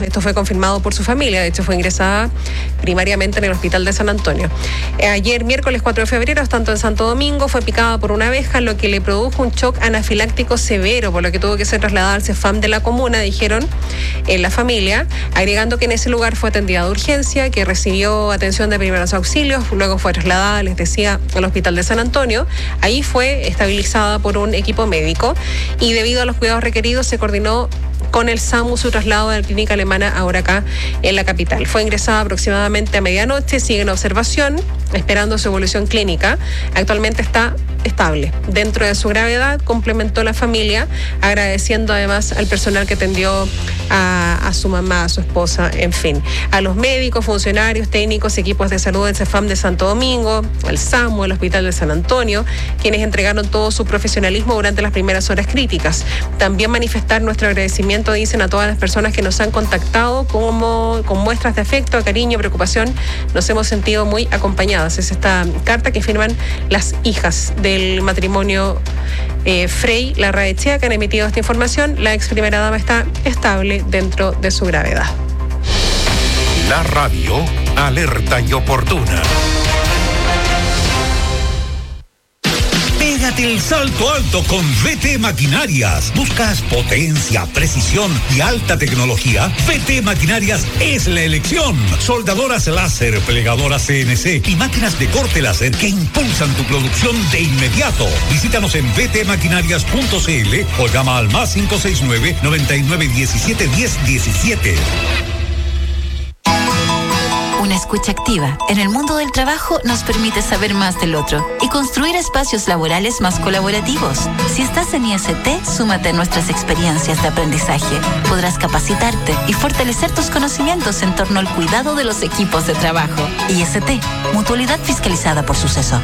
Esto fue confirmado por su familia. De hecho, fue ingresada primariamente en el hospital de San Antonio. Ayer, miércoles 4 de febrero, tanto en Santo Domingo, fue picada por una abeja, lo que le produjo un shock anafiláctico severo, por lo que tuvo que ser trasladada al CEFAM de la comuna, dijeron en la familia, agregando que en ese lugar fue atendida de urgencia, que recibió atención de primeros auxilios, luego fue trasladada, les decía, al hospital de San Antonio. Ahí fue estabilizada por un equipo médico y debido a los cuidados requeridos se coordinó con el SAMU su traslado de la clínica alemana ahora acá en la capital. Fue ingresada aproximadamente a medianoche, sigue en observación, esperando su evolución clínica. Actualmente está estable. Dentro de su gravedad, complementó la familia, agradeciendo además al personal que atendió a su mamá, a su esposa, en fin, a los médicos, funcionarios, técnicos, equipos de salud del CEFAM de Santo Domingo, al SAMU, al Hospital de San Antonio, quienes entregaron todo su profesionalismo durante las primeras horas críticas. También manifestar nuestro agradecimiento, dicen, a todas las personas que nos han contactado con muestras de afecto, cariño, preocupación. Nos hemos sentido muy acompañadas. Es esta carta que firman las hijas del matrimonio Frey Larraechea, que han emitido esta información. La ex primera dama está estable dentro de su gravedad. La radio, alerta y oportuna. Pégate el salto alto con VT Maquinarias. ¿Buscas potencia, precisión y alta tecnología? VT Maquinarias es la elección. Soldadoras láser, plegadoras CNC y máquinas de corte láser que impulsan tu producción de inmediato. Visítanos en vtmaquinarias.cl o llama al más 569-9917-1017. Una escucha activa en el mundo del trabajo nos permite saber más del otro y construir espacios laborales más colaborativos. Si estás en IST, súmate a nuestras experiencias de aprendizaje. Podrás capacitarte y fortalecer tus conocimientos en torno al cuidado de los equipos de trabajo. IST, Mutualidad fiscalizada por Suceso.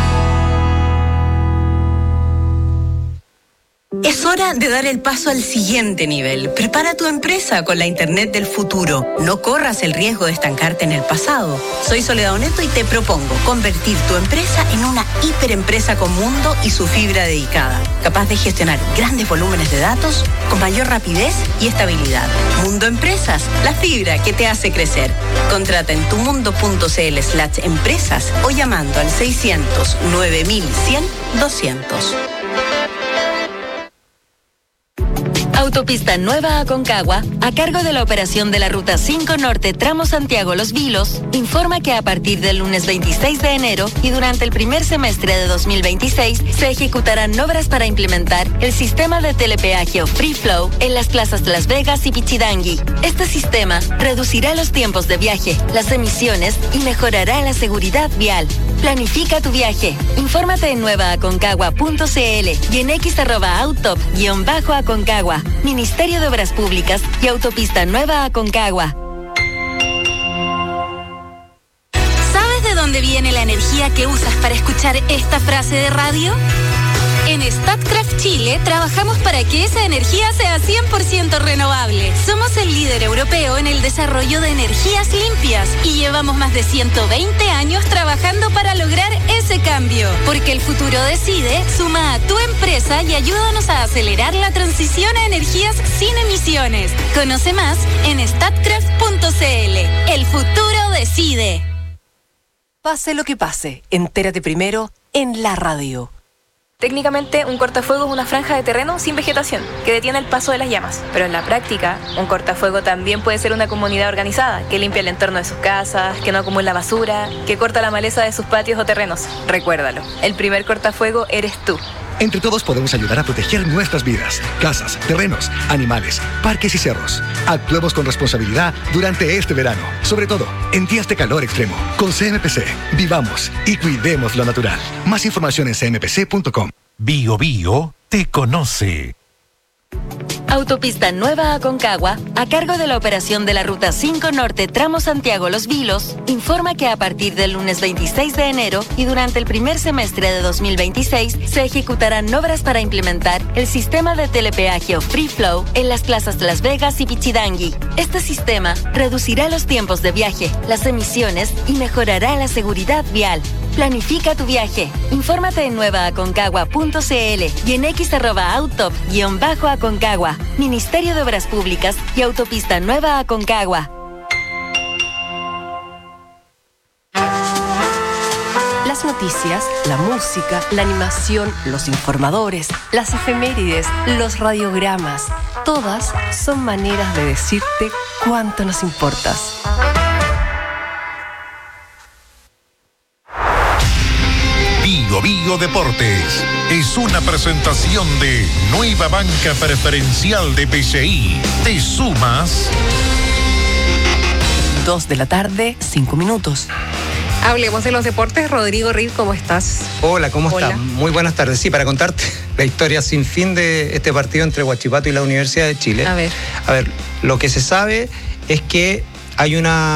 Es hora de dar el paso al siguiente nivel. Prepara tu empresa con la Internet del futuro. No corras el riesgo de estancarte en el pasado. Soy Soledad Oneto y te propongo convertir tu empresa en una hiperempresa con mundo y su fibra dedicada, capaz de gestionar grandes volúmenes de datos con mayor rapidez y estabilidad. Mundo Empresas, la fibra que te hace crecer. Contrata en tumundo.cl/empresas o llamando al 600 9100 200. Autopista Nueva Aconcagua, a cargo de la operación de la Ruta 5 Norte tramo Santiago-Los Vilos, informa que a partir del lunes 26 de enero y durante el primer semestre de 2026 se ejecutarán obras para implementar el sistema de telepeaje o Free Flow en las plazas de Las Vegas y Pichidangui. Este sistema reducirá los tiempos de viaje, las emisiones y mejorará la seguridad vial. Planifica tu viaje. Infórmate en nuevaaconcagua.cl y en x@autop_Aconcagua. Ministerio de Obras Públicas y Autopista Nueva Aconcagua. ¿Sabes de dónde viene la energía que usas para escuchar esta frase de radio? En Statkraft Chile trabajamos para que esa energía sea 100% renovable. Somos el líder europeo en el desarrollo de energías limpias y llevamos más de 120 años trabajando para lograr ese cambio. Porque el futuro decide, suma a tu empresa y ayúdanos a acelerar la transición a energías sin emisiones. Conoce más en statkraft.cl. El futuro decide. Pase lo que pase, entérate primero en la radio. Técnicamente, un cortafuego es una franja de terreno sin vegetación que detiene el paso de las llamas. Pero en la práctica, un cortafuego también puede ser una comunidad organizada que limpia el entorno de sus casas, que no acumula basura, que corta la maleza de sus patios o terrenos. Recuérdalo, el primer cortafuego eres tú. Entre todos podemos ayudar a proteger nuestras vidas, casas, terrenos, animales, parques y cerros. Actuemos con responsabilidad durante este verano, sobre todo en días de calor extremo. Con CMPC, vivamos y cuidemos lo natural. Más información en cmpc.com. Bio Bio te conoce. Autopista Nueva Aconcagua, a cargo de la operación de la Ruta 5 Norte tramo Santiago-Los Vilos, informa que a partir del lunes 26 de enero y durante el primer semestre de 2026 se ejecutarán obras para implementar el sistema de telepeaje o Free Flow en las plazas de Las Vegas y Pichidangui. Este sistema reducirá los tiempos de viaje, las emisiones y mejorará la seguridad vial. Planifica tu viaje. Infórmate en nuevaaconcagua.cl y en x@autop_Aconcagua. Ministerio de Obras Públicas y Autopista Nueva Aconcagua. Las noticias, la música, la animación, los informadores, las efemérides, los radiogramas, todas son maneras de decirte cuánto nos importas. Bio Deportes es una presentación de Nueva Banca Preferencial de PCI. ¿Te sumas? 2 de la tarde, 5 minutos. Hablemos de los deportes. Rodrigo Reed, ¿cómo estás? Hola, ¿cómo estás? Muy buenas tardes. Sí, para contarte la historia sin fin de este partido entre Huachipato y la Universidad de Chile. A ver, lo que se sabe es que hay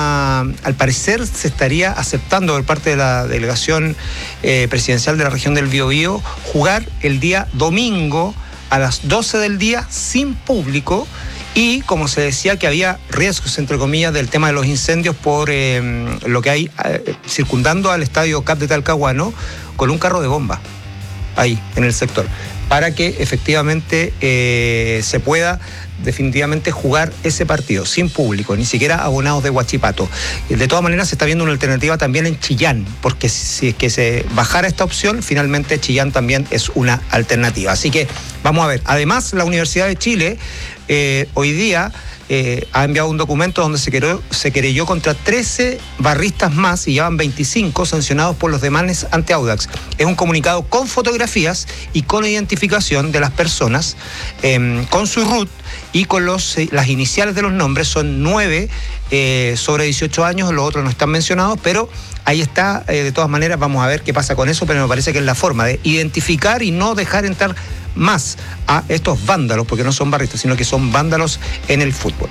al parecer se estaría aceptando por parte de la delegación presidencial de la región del Biobío jugar el día domingo a las 12 del día sin público. Y como se decía que había riesgos, entre comillas, del tema de los incendios por lo que hay circundando al estadio CAP de Talcahuano, con un carro de bomba ahí en el sector, para que efectivamente se pueda definitivamente jugar ese partido sin público, ni siquiera abonados de Huachipato. De todas maneras se está viendo una alternativa también en Chillán, porque si es que se bajara esta opción, finalmente Chillán también es una alternativa. Así que vamos a ver. Además, la Universidad de Chile hoy día ha enviado un documento donde se querelló contra 13 barristas más y ya van 25 sancionados por los demanes ante Audax. Es un comunicado con fotografías y con identificación de las personas, con su RUT y con las iniciales de los nombres. Son 9 sobre 18 años, los otros no están mencionados, pero ahí está. De todas maneras, vamos a ver qué pasa con eso, pero me parece que es la forma de identificar y no dejar entrar más a estos vándalos, porque no son barristas, sino que son vándalos en el fútbol.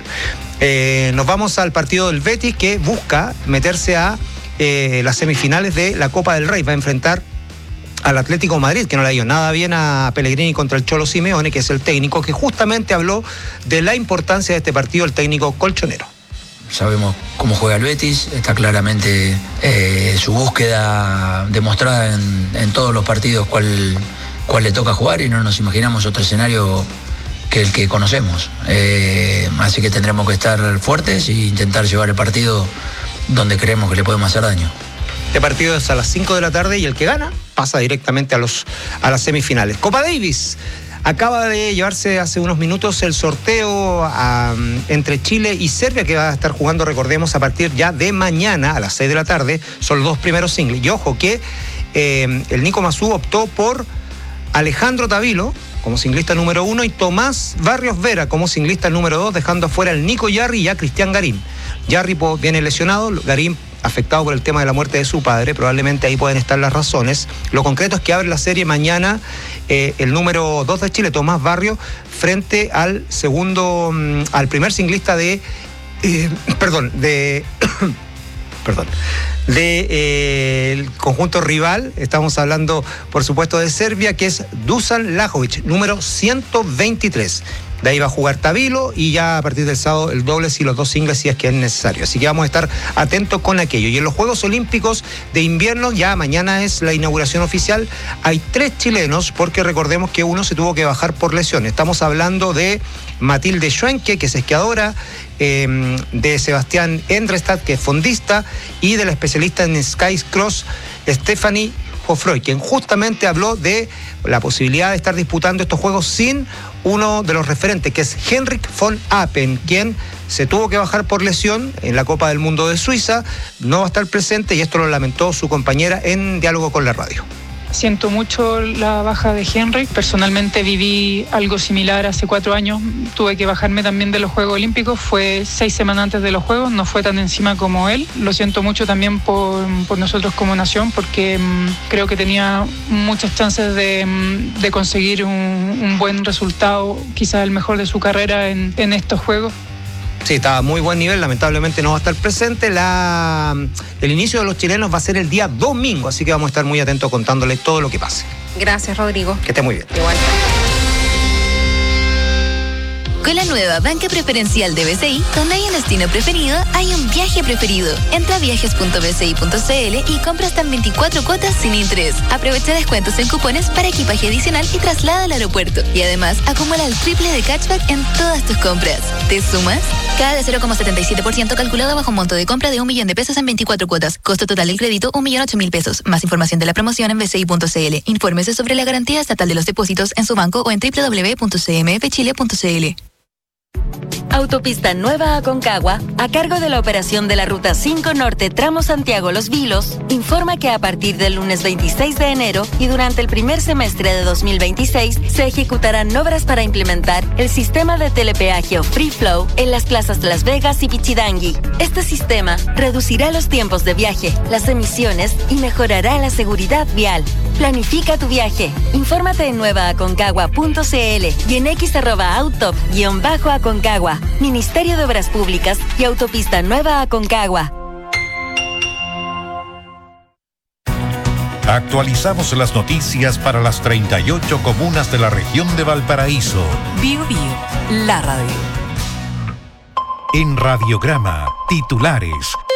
Nos vamos al partido del Betis, que busca meterse a las semifinales de la Copa del Rey. Va a enfrentar al Atlético de Madrid, que no le ha ido nada bien a Pellegrini contra el Cholo Simeone, que es el técnico, que justamente habló de la importancia de este partido, el técnico colchonero. Sabemos cómo juega el Betis, está claramente su búsqueda demostrada en todos los partidos cuál le toca jugar, y no nos imaginamos otro escenario que el que conocemos. Así que tendremos que estar fuertes e intentar llevar el partido donde creemos que le podemos hacer daño. Este partido es a las 5 de la tarde y el que gana pasa directamente a las semifinales. Copa Davis. Acaba de llevarse hace unos minutos el sorteo entre Chile y Serbia, que va a estar jugando, recordemos, a partir ya de mañana a las 6 de la tarde. Son los dos primeros singles. Y ojo que el Nico Mazú optó por Alejandro Tavilo como singlista número 1 y Tomás Barrios Vera como singlista número 2, dejando afuera al Nico Yarri y a Cristian Garín. Yarri viene lesionado, Garín afectado por el tema de la muerte de su padre, probablemente ahí pueden estar las razones. Lo concreto es que abre la serie mañana el número 2 de Chile, Tomás Barrios, frente al primer singlista del conjunto rival. Estamos hablando, por supuesto, de Serbia, que es Dusan Lajovic, número 123. De ahí va a jugar Tavilo y ya a partir del sábado el dobles y los dos singles si es que es necesario. Así que vamos a estar atentos con aquello. Y en los Juegos Olímpicos de Invierno, ya mañana es la inauguración oficial, hay 3 chilenos, porque recordemos que uno se tuvo que bajar por lesión. Estamos hablando de Matilde Schwenke, que es esquiadora, de Sebastián Endrestad, que es fondista, y de la especialista en Sky Cross, Stephanie Hofroy, quien justamente habló de la posibilidad de estar disputando estos Juegos sin uno de los referentes, que es Henrik von Appen, quien se tuvo que bajar por lesión en la Copa del Mundo de Suiza, no va a estar presente, y esto lo lamentó su compañera en diálogo con la radio. Siento mucho la baja de Henrik. Personalmente viví algo similar hace 4 años. Tuve que bajarme también de los Juegos Olímpicos. Fue 6 semanas antes de los Juegos. No fue tan encima como él. Lo siento mucho también por nosotros como nación, porque creo que tenía muchas chances de conseguir un buen resultado, quizás el mejor de su carrera en estos Juegos. Sí, estaba a muy buen nivel, lamentablemente no va a estar presente. El inicio de los chilenos va a ser el día domingo, así que vamos a estar muy atentos contándole todo lo que pase. Gracias, Rodrigo. Que esté muy bien. Igual. Con la nueva banca preferencial de BCI, donde hay un destino preferido, hay un viaje preferido. Entra a viajes.bci.cl y compra hasta en 24 cuotas sin interés. Aprovecha descuentos en cupones para equipaje adicional y traslada al aeropuerto. Y además, acumula el triple de cashback en todas tus compras. ¿Te sumas? Cada de 0,77% calculado bajo un monto de compra de 1 millón de pesos en 24 cuotas. Costo total del crédito, 1.008.000 pesos. Más información de la promoción en bci.cl. Infórmese sobre la garantía estatal de los depósitos en su banco o en www.cmfchile.cl. Autopista Nueva Aconcagua, a cargo de la operación de la Ruta 5 Norte Tramo Santiago Los Vilos, informa que a partir del lunes 26 de enero y durante el primer semestre de 2026 se ejecutarán obras para implementar el sistema de telepeaje o Free Flow en las plazas Las Vegas y Pichidangui. Este sistema reducirá los tiempos de viaje, las emisiones y mejorará la seguridad vial. Planifica tu viaje. Infórmate en nuevaaconcagua.cl y en x@autop_Aconcagua. Ministerio de Obras Públicas y Autopista Nueva Aconcagua. Actualizamos las noticias para las 38 comunas de la región de Valparaíso. Bio Bio, la radio. En Radiograma, titulares.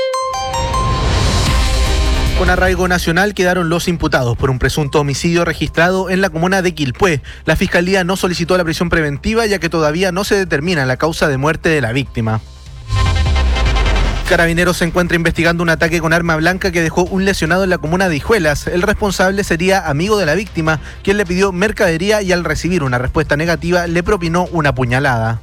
Con arraigo nacional quedaron los imputados por un presunto homicidio registrado en la comuna de Quilpué. La Fiscalía no solicitó la prisión preventiva ya que todavía no se determina la causa de muerte de la víctima. Carabineros se encuentra investigando un ataque con arma blanca que dejó un lesionado en la comuna de Hijuelas. El responsable sería amigo de la víctima, quien le pidió mercadería y al recibir una respuesta negativa le propinó una puñalada.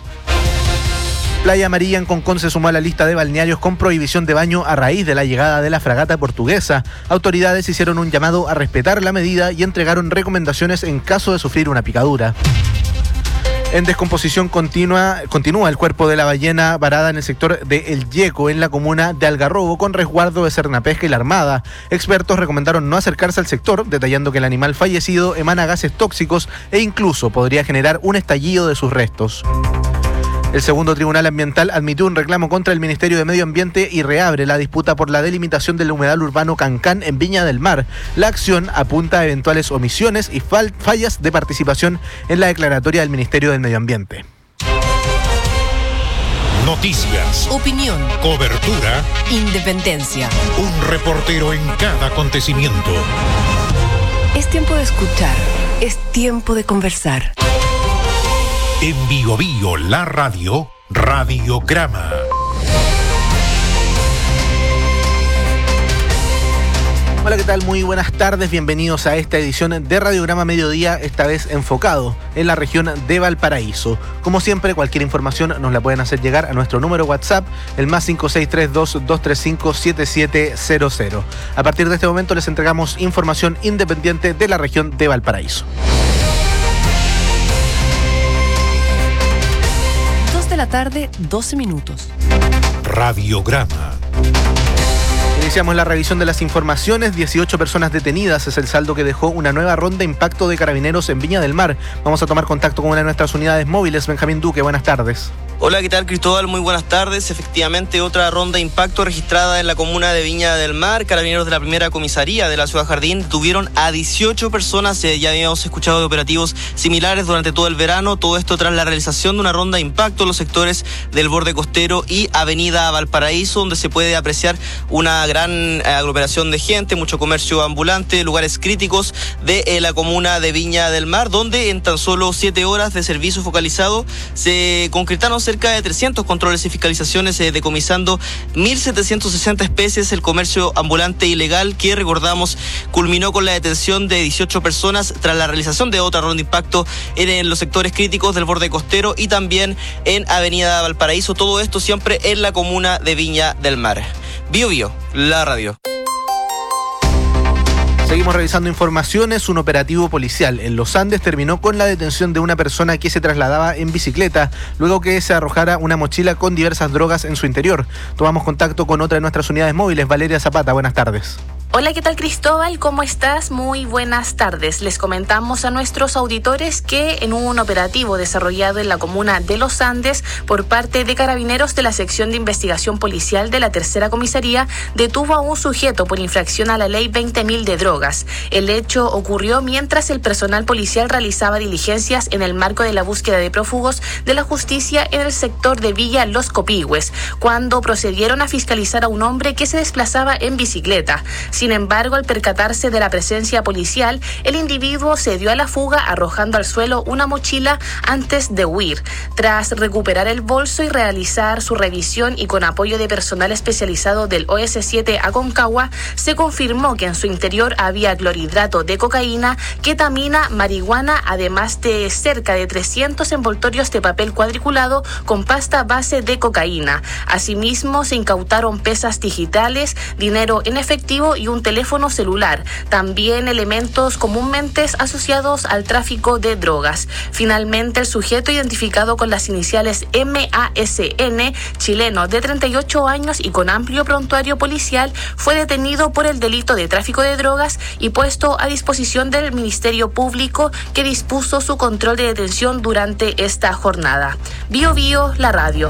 Playa Amarilla en Concón se sumó a la lista de balnearios con prohibición de baño a raíz de la llegada de la fragata portuguesa. Autoridades hicieron un llamado a respetar la medida y entregaron recomendaciones en caso de sufrir una picadura. En descomposición continúa el cuerpo de la ballena varada en el sector de El Yeco, en la comuna de Algarrobo, con resguardo de Cernapesca y la Armada. Expertos recomendaron no acercarse al sector, detallando que el animal fallecido emana gases tóxicos e incluso podría generar un estallido de sus restos. El segundo tribunal ambiental admitió un reclamo contra el Ministerio de Medio Ambiente y reabre la disputa por la delimitación del humedal urbano Cancán en Viña del Mar. La acción apunta a eventuales omisiones y fallas de participación en la declaratoria del Ministerio del Medio Ambiente. Noticias, Opinión, cobertura, independencia. un reportero en cada acontecimiento. Es tiempo de escuchar, es tiempo de conversar. En Bio Bio, la radio, Radiograma. Hola, ¿qué tal? Muy buenas tardes, bienvenidos a esta edición de Radiograma Mediodía, esta vez enfocado en la región de Valparaíso. Como siempre, cualquier información nos la pueden hacer llegar a nuestro número WhatsApp, el más 563-235-7700. A partir de este momento les entregamos información independiente de la región de Valparaíso. De la tarde, 12 minutos. Radiograma. Iniciamos la revisión de las informaciones. 18 personas detenidas es el saldo que dejó una nueva ronda de impacto de Carabineros en Viña del Mar. Vamos a tomar contacto con una de nuestras unidades móviles. Benjamín Duque, buenas tardes. Hola, ¿qué tal, Cristóbal? Muy buenas tardes. Efectivamente, otra ronda de impacto registrada en la comuna de Viña del Mar. Carabineros de la primera comisaría de la Ciudad Jardín tuvieron a 18 personas. Ya habíamos escuchado de operativos similares durante todo el verano. Todo esto tras la realización de una ronda de impacto en los sectores del borde costero y Avenida Valparaíso, donde se puede apreciar una gran aglomeración de gente, mucho comercio ambulante, lugares críticos de la comuna de Viña del Mar, donde en tan solo 7 horas de servicio focalizado se concretaron cerca de 300 controles y fiscalizaciones, decomisando 1.760 especies. El comercio ambulante ilegal, que recordamos culminó con la detención de 18 personas tras la realización de otra ronda de impacto en los sectores críticos del borde costero y también en Avenida Valparaíso. Todo esto siempre en la comuna de Viña del Mar. Bio Bio, la radio. Seguimos revisando informaciones. Un operativo policial en Los Andes terminó con la detención de una persona que se trasladaba en bicicleta luego que se arrojara una mochila con diversas drogas en su interior. Tomamos contacto con otra de nuestras unidades móviles, Valeria Zapata. Buenas tardes. Hola, ¿qué tal, Cristóbal? ¿Cómo estás? Muy buenas tardes. Les comentamos a nuestros auditores que en un operativo desarrollado en la comuna de Los Andes por parte de carabineros de la sección de investigación policial de la tercera comisaría detuvo a un sujeto por infracción a la ley 20.000 de drogas. El hecho ocurrió mientras el personal policial realizaba diligencias en el marco de la búsqueda de prófugos de la justicia en el sector de Villa Los Copihue, cuando procedieron a fiscalizar a un hombre que se desplazaba en bicicleta. Sin embargo, al percatarse de la presencia policial, el individuo se dio a la fuga arrojando al suelo una mochila antes de huir. Tras recuperar el bolso y realizar su revisión y con apoyo de personal especializado del OS7 Aconcagua, se confirmó que en su interior había clorhidrato de cocaína, ketamina, marihuana, además de cerca de 300 envoltorios de papel cuadriculado con pasta base de cocaína. Asimismo, se incautaron pesas digitales, dinero en efectivo y un teléfono celular, también elementos comúnmente asociados al tráfico de drogas. Finalmente, el sujeto, identificado con las iniciales MASN, chileno de 38 años y con amplio prontuario policial, fue detenido por el delito de tráfico de drogas y puesto a disposición del Ministerio Público, que dispuso su control de detención durante esta jornada. Bio Bio, la radio.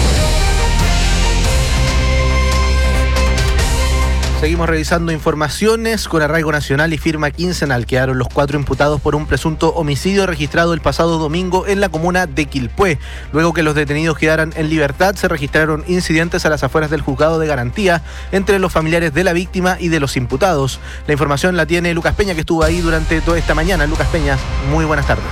Seguimos revisando informaciones. Con arraigo nacional y firma quincenal quedaron los 4 imputados por un presunto homicidio registrado el pasado domingo en la comuna de Quilpué. Luego que los detenidos quedaran en libertad, se registraron incidentes a las afueras del juzgado de garantía entre los familiares de la víctima y de los imputados. La información la tiene Lucas Peña, que estuvo ahí durante toda esta mañana. Lucas Peña, muy buenas tardes.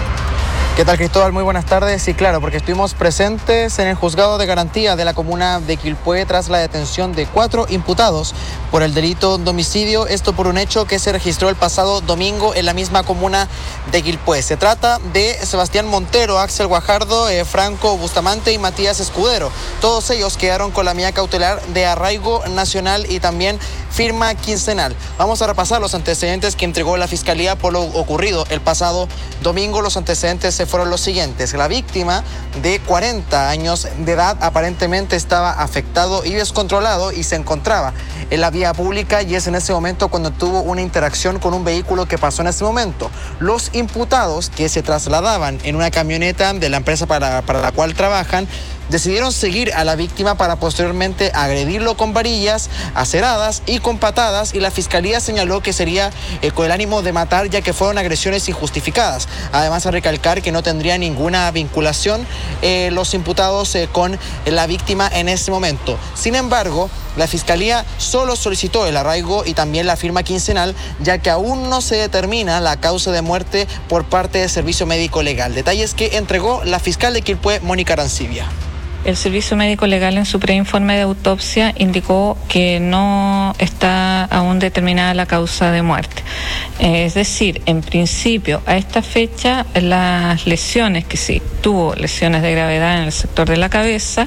¿Qué tal, Cristóbal? Muy buenas tardes. Sí, claro, porque estuvimos presentes en el juzgado de garantía de la comuna de Quilpué tras la detención de 4 imputados por el delito de homicidio, esto por un hecho que se registró el pasado domingo en la misma comuna de Quilpué. Se trata de Sebastián Montero, Axel Guajardo, Franco Bustamante y Matías Escudero. Todos ellos quedaron con la medida cautelar de arraigo nacional y también firma quincenal. Vamos a repasar los antecedentes que entregó la Fiscalía por lo ocurrido el pasado domingo. Los antecedentes se fueron los siguientes. La víctima, de 40 años de edad, aparentemente estaba afectado y descontrolado y se encontraba en la vía pública, y es en ese momento cuando tuvo una interacción con un vehículo que pasó en ese momento. Los imputados, que se trasladaban en una camioneta de la empresa para la cual trabajan, decidieron seguir a la víctima para posteriormente agredirlo con varillas, aceradas y con patadas, y la Fiscalía señaló que sería con el ánimo de matar, ya que fueron agresiones injustificadas. Además, a recalcar que no tendría ninguna vinculación los imputados con la víctima en ese momento. Sin embargo, la Fiscalía solo solicitó el arraigo y también la firma quincenal, ya que aún no se determina la causa de muerte por parte del Servicio Médico Legal. Detalles que entregó la fiscal de Quilpué, Mónica Arancibia. El Servicio Médico Legal, en su preinforme de autopsia, indicó que no está aún determinada la causa de muerte. Es decir, en principio, a esta fecha, las lesiones, que sí tuvo lesiones de gravedad en el sector de la cabeza,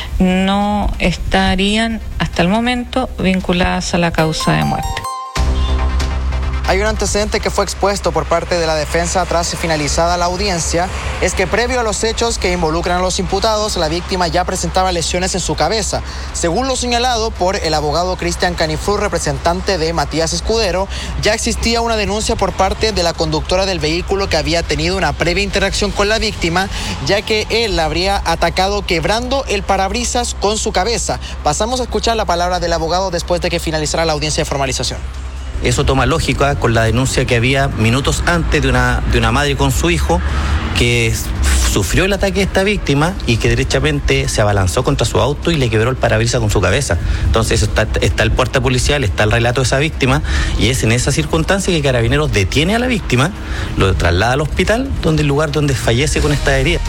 no estarían hasta el momento vinculadas a la causa de muerte. Hay un antecedente que fue expuesto por parte de la defensa tras finalizada la audiencia, es que previo a los hechos que involucran a los imputados, la víctima ya presentaba lesiones en su cabeza. Según lo señalado por el abogado Cristian Canifru, representante de Matías Escudero, ya existía una denuncia por parte de la conductora del vehículo que había tenido una previa interacción con la víctima, ya que él la habría atacado quebrando el parabrisas con su cabeza. Pasamos a escuchar la palabra del abogado después de que finalizara la audiencia de formalización. Eso toma lógica con la denuncia que había minutos antes de una madre con su hijo que sufrió el ataque de esta víctima y que derechamente se abalanzó contra su auto y le quebró el parabrisas con su cabeza. Entonces está el parte policial, está el relato de esa víctima, y es en esa circunstancia que Carabineros detiene a la víctima, lo traslada al hospital, donde el lugar donde fallece con esta herida.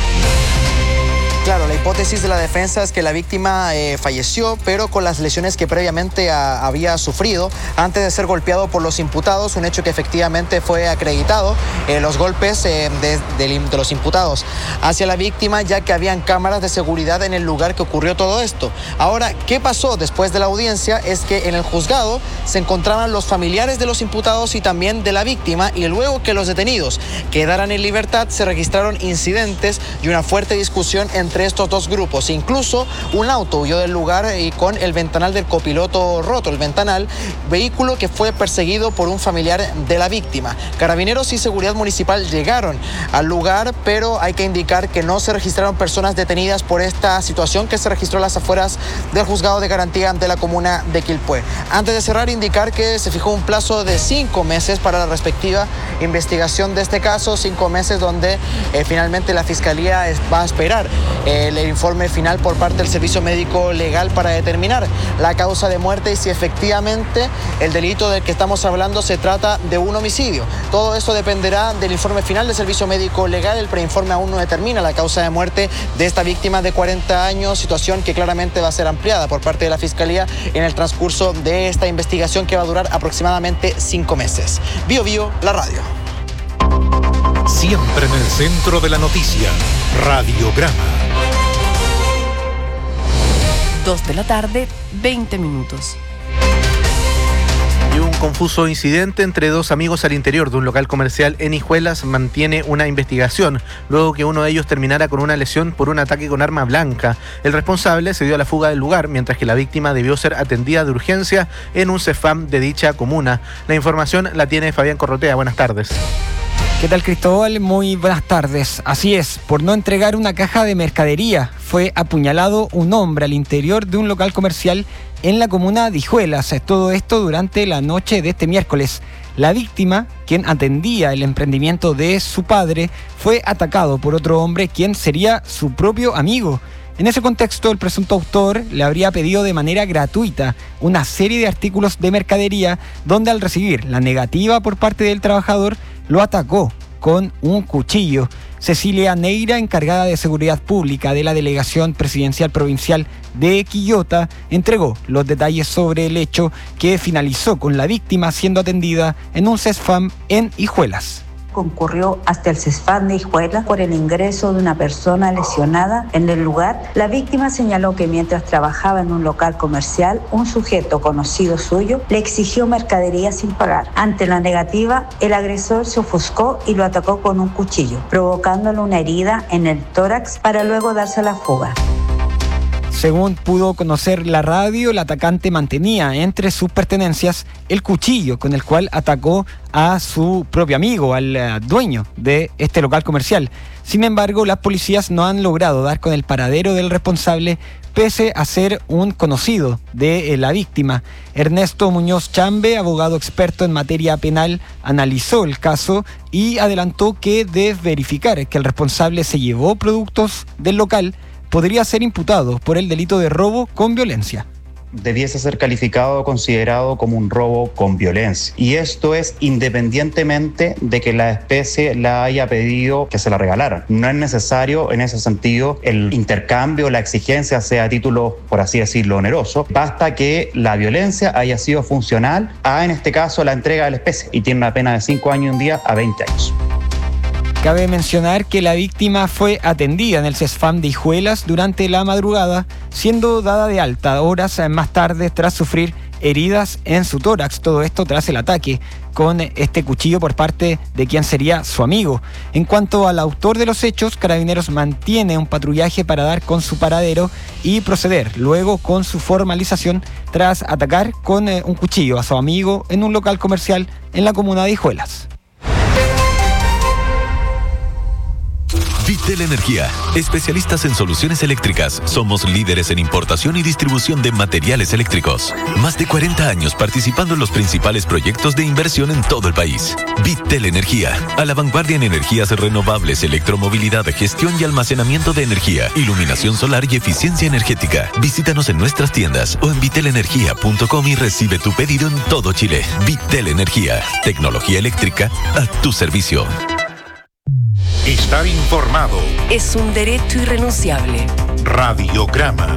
Claro, la hipótesis de la defensa es que la víctima falleció, pero con las lesiones que previamente había sufrido antes de ser golpeado por los imputados, un hecho que efectivamente fue acreditado, los golpes de los imputados hacia la víctima, ya que habían cámaras de seguridad en el lugar que ocurrió todo esto. Ahora, ¿qué pasó después de la audiencia? Es que en el juzgado se encontraban los familiares de los imputados y también de la víctima, y luego que los detenidos quedaran en libertad, se registraron incidentes y una fuerte discusión entre entre estos dos grupos. Incluso un auto huyó del lugar y con el ventanal del copiloto roto, el ventanal, vehículo que fue perseguido por un familiar de la víctima. Carabineros y Seguridad Municipal llegaron al lugar, pero hay que indicar que no se registraron personas detenidas por esta situación que se registró a las afueras del Juzgado de Garantía de la comuna de Quilpué. Antes de cerrar, indicar que se fijó un plazo de 5 meses para la respectiva investigación de este caso, 5 meses donde finalmente la Fiscalía va a esperar el informe final por parte del Servicio Médico Legal para determinar la causa de muerte y si efectivamente el delito del que estamos hablando se trata de un homicidio. Todo esto dependerá del informe final del Servicio Médico Legal. El preinforme aún no determina la causa de muerte de esta víctima de 40 años, situación que claramente va a ser ampliada por parte de la Fiscalía en el transcurso de esta investigación que va a durar aproximadamente 5 meses. Bio Bio, la radio. Siempre en el centro de la noticia, Radiograma. 2:20 p.m. Y un confuso incidente entre dos amigos al interior de un local comercial en Hijuelas mantiene una investigación, luego que uno de ellos terminara con una lesión por un ataque con arma blanca. El responsable se dio a la fuga del lugar, mientras que la víctima debió ser atendida de urgencia en un CEFAM de dicha comuna. La información la tiene Fabián Corrotea. Buenas tardes. ¿Qué tal, Cristóbal? Muy buenas tardes. Así es, por no entregar una caja de mercadería, fue apuñalado un hombre al interior de un local comercial en la comuna de Hijuelas. Todo esto durante la noche de este miércoles. La víctima, quien atendía el emprendimiento de su padre, fue atacado por otro hombre quien sería su propio amigo. En ese contexto, el presunto autor le habría pedido de manera gratuita una serie de artículos de mercadería, donde al recibir la negativa por parte del trabajador, lo atacó con un cuchillo. Cecilia Neira, encargada de Seguridad Pública de la Delegación Presidencial Provincial de Quillota, entregó los detalles sobre el hecho, que finalizó con la víctima siendo atendida en un CESFAM en Hijuelas. Concurrió hasta el CESFAM de Hijuelas por el ingreso de una persona lesionada en el lugar. La víctima señaló que mientras trabajaba en un local comercial, un sujeto conocido suyo le exigió mercadería sin pagar. Ante la negativa, el agresor se ofuscó y lo atacó con un cuchillo, provocándole una herida en el tórax para luego darse a la fuga. Según pudo conocer la radio, el atacante mantenía entre sus pertenencias el cuchillo con el cual atacó a su propio amigo, al dueño de este local comercial. Sin embargo, las policías no han logrado dar con el paradero del responsable, pese a ser un conocido de la víctima. Ernesto Muñoz Chambe, abogado experto en materia penal, analizó el caso y adelantó que de verificar que el responsable se llevó productos del local, podría ser imputado por el delito de robo con violencia. Debiese ser calificado o considerado como un robo con violencia. Y esto es independientemente de que la especie la haya pedido que se la regalaran. No es necesario en ese sentido el intercambio, la exigencia sea a título, por así decirlo, oneroso. Basta que la violencia haya sido funcional a, en este caso, la entrega de la especie, y tiene una pena de 5 años y un día a 20 años. Cabe mencionar que la víctima fue atendida en el CESFAM de Hijuelas durante la madrugada, siendo dada de alta horas más tarde tras sufrir heridas en su tórax. Todo esto tras el ataque con este cuchillo por parte de quien sería su amigo. En cuanto al autor de los hechos, Carabineros mantiene un patrullaje para dar con su paradero y proceder luego con su formalización tras atacar con un cuchillo a su amigo en un local comercial en la comuna de Hijuelas. Vitel Energía, especialistas en soluciones eléctricas. Somos líderes en importación y distribución de materiales eléctricos. Más de 40 años participando en los principales proyectos de inversión en todo el país. Vitel Energía, a la vanguardia en energías renovables, electromovilidad, gestión y almacenamiento de energía, iluminación solar y eficiencia energética. Visítanos en nuestras tiendas o en vitelenergia.com y recibe tu pedido en todo Chile. Vitel Energía, tecnología eléctrica a tu servicio. Estar informado es un derecho irrenunciable. Radiograma.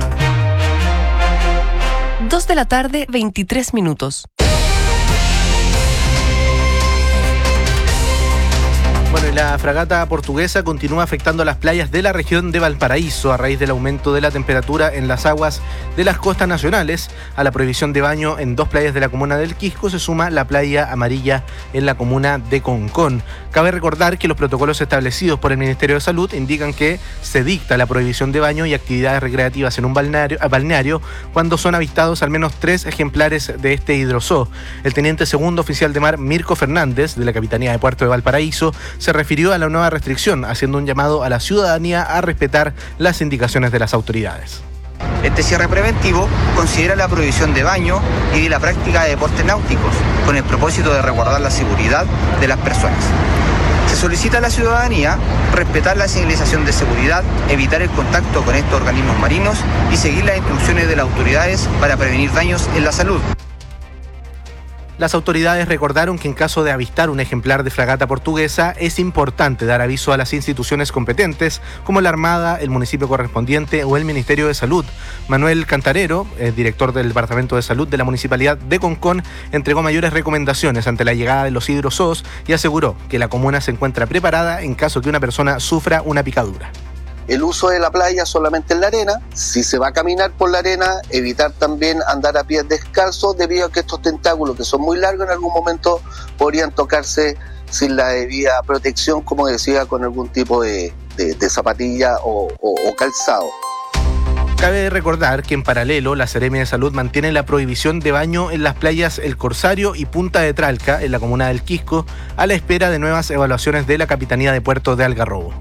2:23 p.m. Bueno, y la fragata portuguesa continúa afectando a las playas de la región de Valparaíso a raíz del aumento de la temperatura en las aguas de las costas nacionales. A la prohibición de baño en 2 playas de la comuna del Quisco se suma la playa Amarilla en la comuna de Concón. Cabe recordar que los protocolos establecidos por el Ministerio de Salud indican que se dicta la prohibición de baño y actividades recreativas en un balneario cuando son avistados al menos 3 ejemplares de este hidrozoo. El teniente segundo oficial de mar Mirko Fernández, de la Capitanía de Puerto de Valparaíso, se refirió a la nueva restricción, haciendo un llamado a la ciudadanía a respetar las indicaciones de las autoridades. Este cierre preventivo considera la prohibición de baño y de la práctica de deportes náuticos, con el propósito de resguardar la seguridad de las personas. Se solicita a la ciudadanía respetar la señalización de seguridad, evitar el contacto con estos organismos marinos y seguir las instrucciones de las autoridades para prevenir daños en la salud. Las autoridades recordaron que en caso de avistar un ejemplar de fragata portuguesa es importante dar aviso a las instituciones competentes como la Armada, el municipio correspondiente o el Ministerio de Salud. Manuel Cantarero, director del Departamento de Salud de la Municipalidad de Concón, entregó mayores recomendaciones ante la llegada de los hidrozoos y aseguró que la comuna se encuentra preparada en caso que una persona sufra una picadura. El uso de la playa solamente en la arena. Si se va a caminar por la arena, evitar también andar a pies descalzos, debido a que estos tentáculos, que son muy largos, en algún momento podrían tocarse sin la debida protección, como decía, con algún tipo de zapatilla o calzado. Cabe recordar que en paralelo la Seremia de Salud mantiene la prohibición de baño en las playas El Corsario y Punta de Tralca, en la comuna del Quisco, a la espera de nuevas evaluaciones de la Capitanía de Puerto de Algarrobo.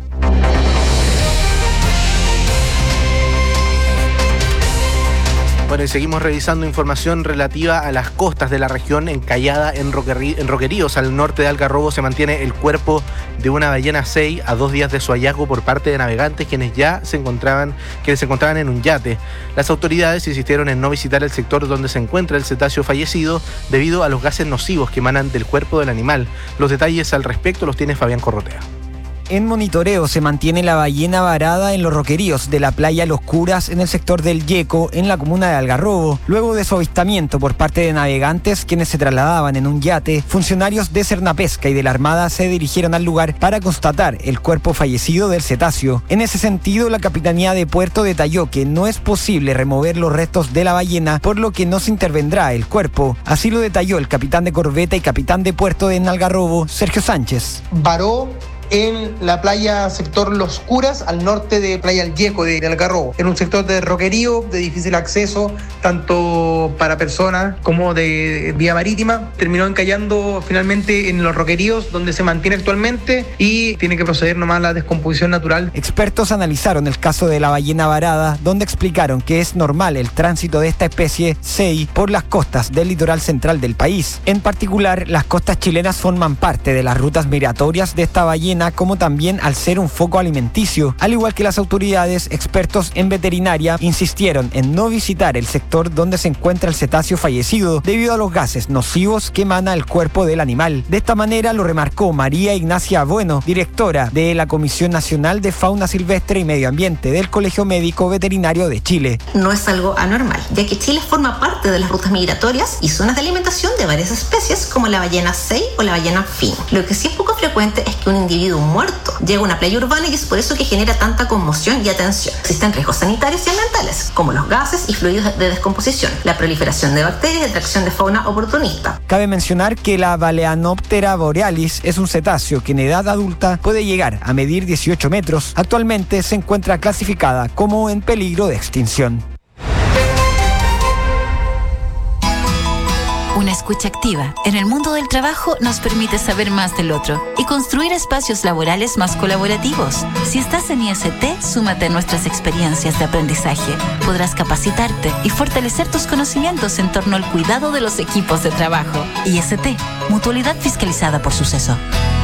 Bueno, y seguimos revisando información relativa a las costas de la región. Encallada en Roqueríos, al norte de Algarrobo, se mantiene el cuerpo de una ballena sei a 2 días de su hallazgo por parte de navegantes quienes se encontraban en un yate. Las autoridades insistieron en no visitar el sector donde se encuentra el cetáceo fallecido debido a los gases nocivos que emanan del cuerpo del animal. Los detalles al respecto los tiene Fabián Corrotea. En monitoreo se mantiene la ballena varada en los roqueríos de la playa Los Curas en el sector del Yeco, en la comuna de Algarrobo. Luego de su avistamiento por parte de navegantes quienes se trasladaban en un yate, funcionarios de Cernapesca y de la Armada se dirigieron al lugar para constatar el cuerpo fallecido del cetáceo. En ese sentido, la Capitanía de Puerto detalló que no es posible remover los restos de la ballena, por lo que no se intervendrá el cuerpo. Así lo detalló el capitán de corbeta y capitán de puerto en Algarrobo, Sergio Sánchez. Varó en la playa sector Los Curas, al norte de playa El Yeco de Algarrobo, en un sector de roquerío de difícil acceso, tanto para personas como de vía marítima. Terminó encallando finalmente en los roqueríos, donde se mantiene actualmente, y tiene que proceder nomás la descomposición natural. Expertos analizaron el caso de la ballena varada, donde explicaron que es normal el tránsito de esta especie sei por las costas del litoral central del país. En particular, las costas chilenas forman parte de las rutas migratorias de esta ballena, como también al ser un foco alimenticio. Al igual que las autoridades, expertos en veterinaria insistieron en no visitar el sector donde se encuentra el cetáceo fallecido debido a los gases nocivos que emana el cuerpo del animal. De esta manera lo remarcó María Ignacia Bueno, directora de la Comisión Nacional de Fauna Silvestre y Medio Ambiente del Colegio Médico Veterinario de Chile. No es algo anormal, ya que Chile forma parte de las rutas migratorias y zonas de alimentación de varias especies como la ballena sei o la ballena fin. Lo que sí es poco frecuente es que un individuo muerto llega a una playa urbana, y es por eso que genera tanta conmoción y atención. Existen riesgos sanitarios y ambientales, como los gases y fluidos de descomposición, la proliferación de bacterias y atracción de fauna oportunista. Cabe mencionar que la Balaenoptera borealis es un cetáceo que en edad adulta puede llegar a medir 18 metros. Actualmente se encuentra clasificada como en peligro de extinción. Una escucha activa en el mundo del trabajo nos permite saber más del otro y construir espacios laborales más colaborativos. Si estás en IST, súmate a nuestras experiencias de aprendizaje. Podrás capacitarte y fortalecer tus conocimientos en torno al cuidado de los equipos de trabajo. IST, Mutualidad Fiscalizada por Suceso.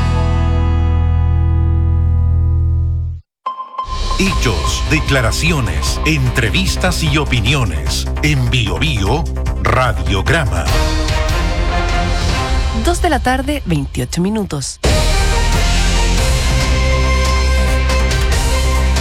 Hechos, declaraciones, entrevistas y opiniones. En BioBio Radiograma. 2 de la tarde, 28 minutos.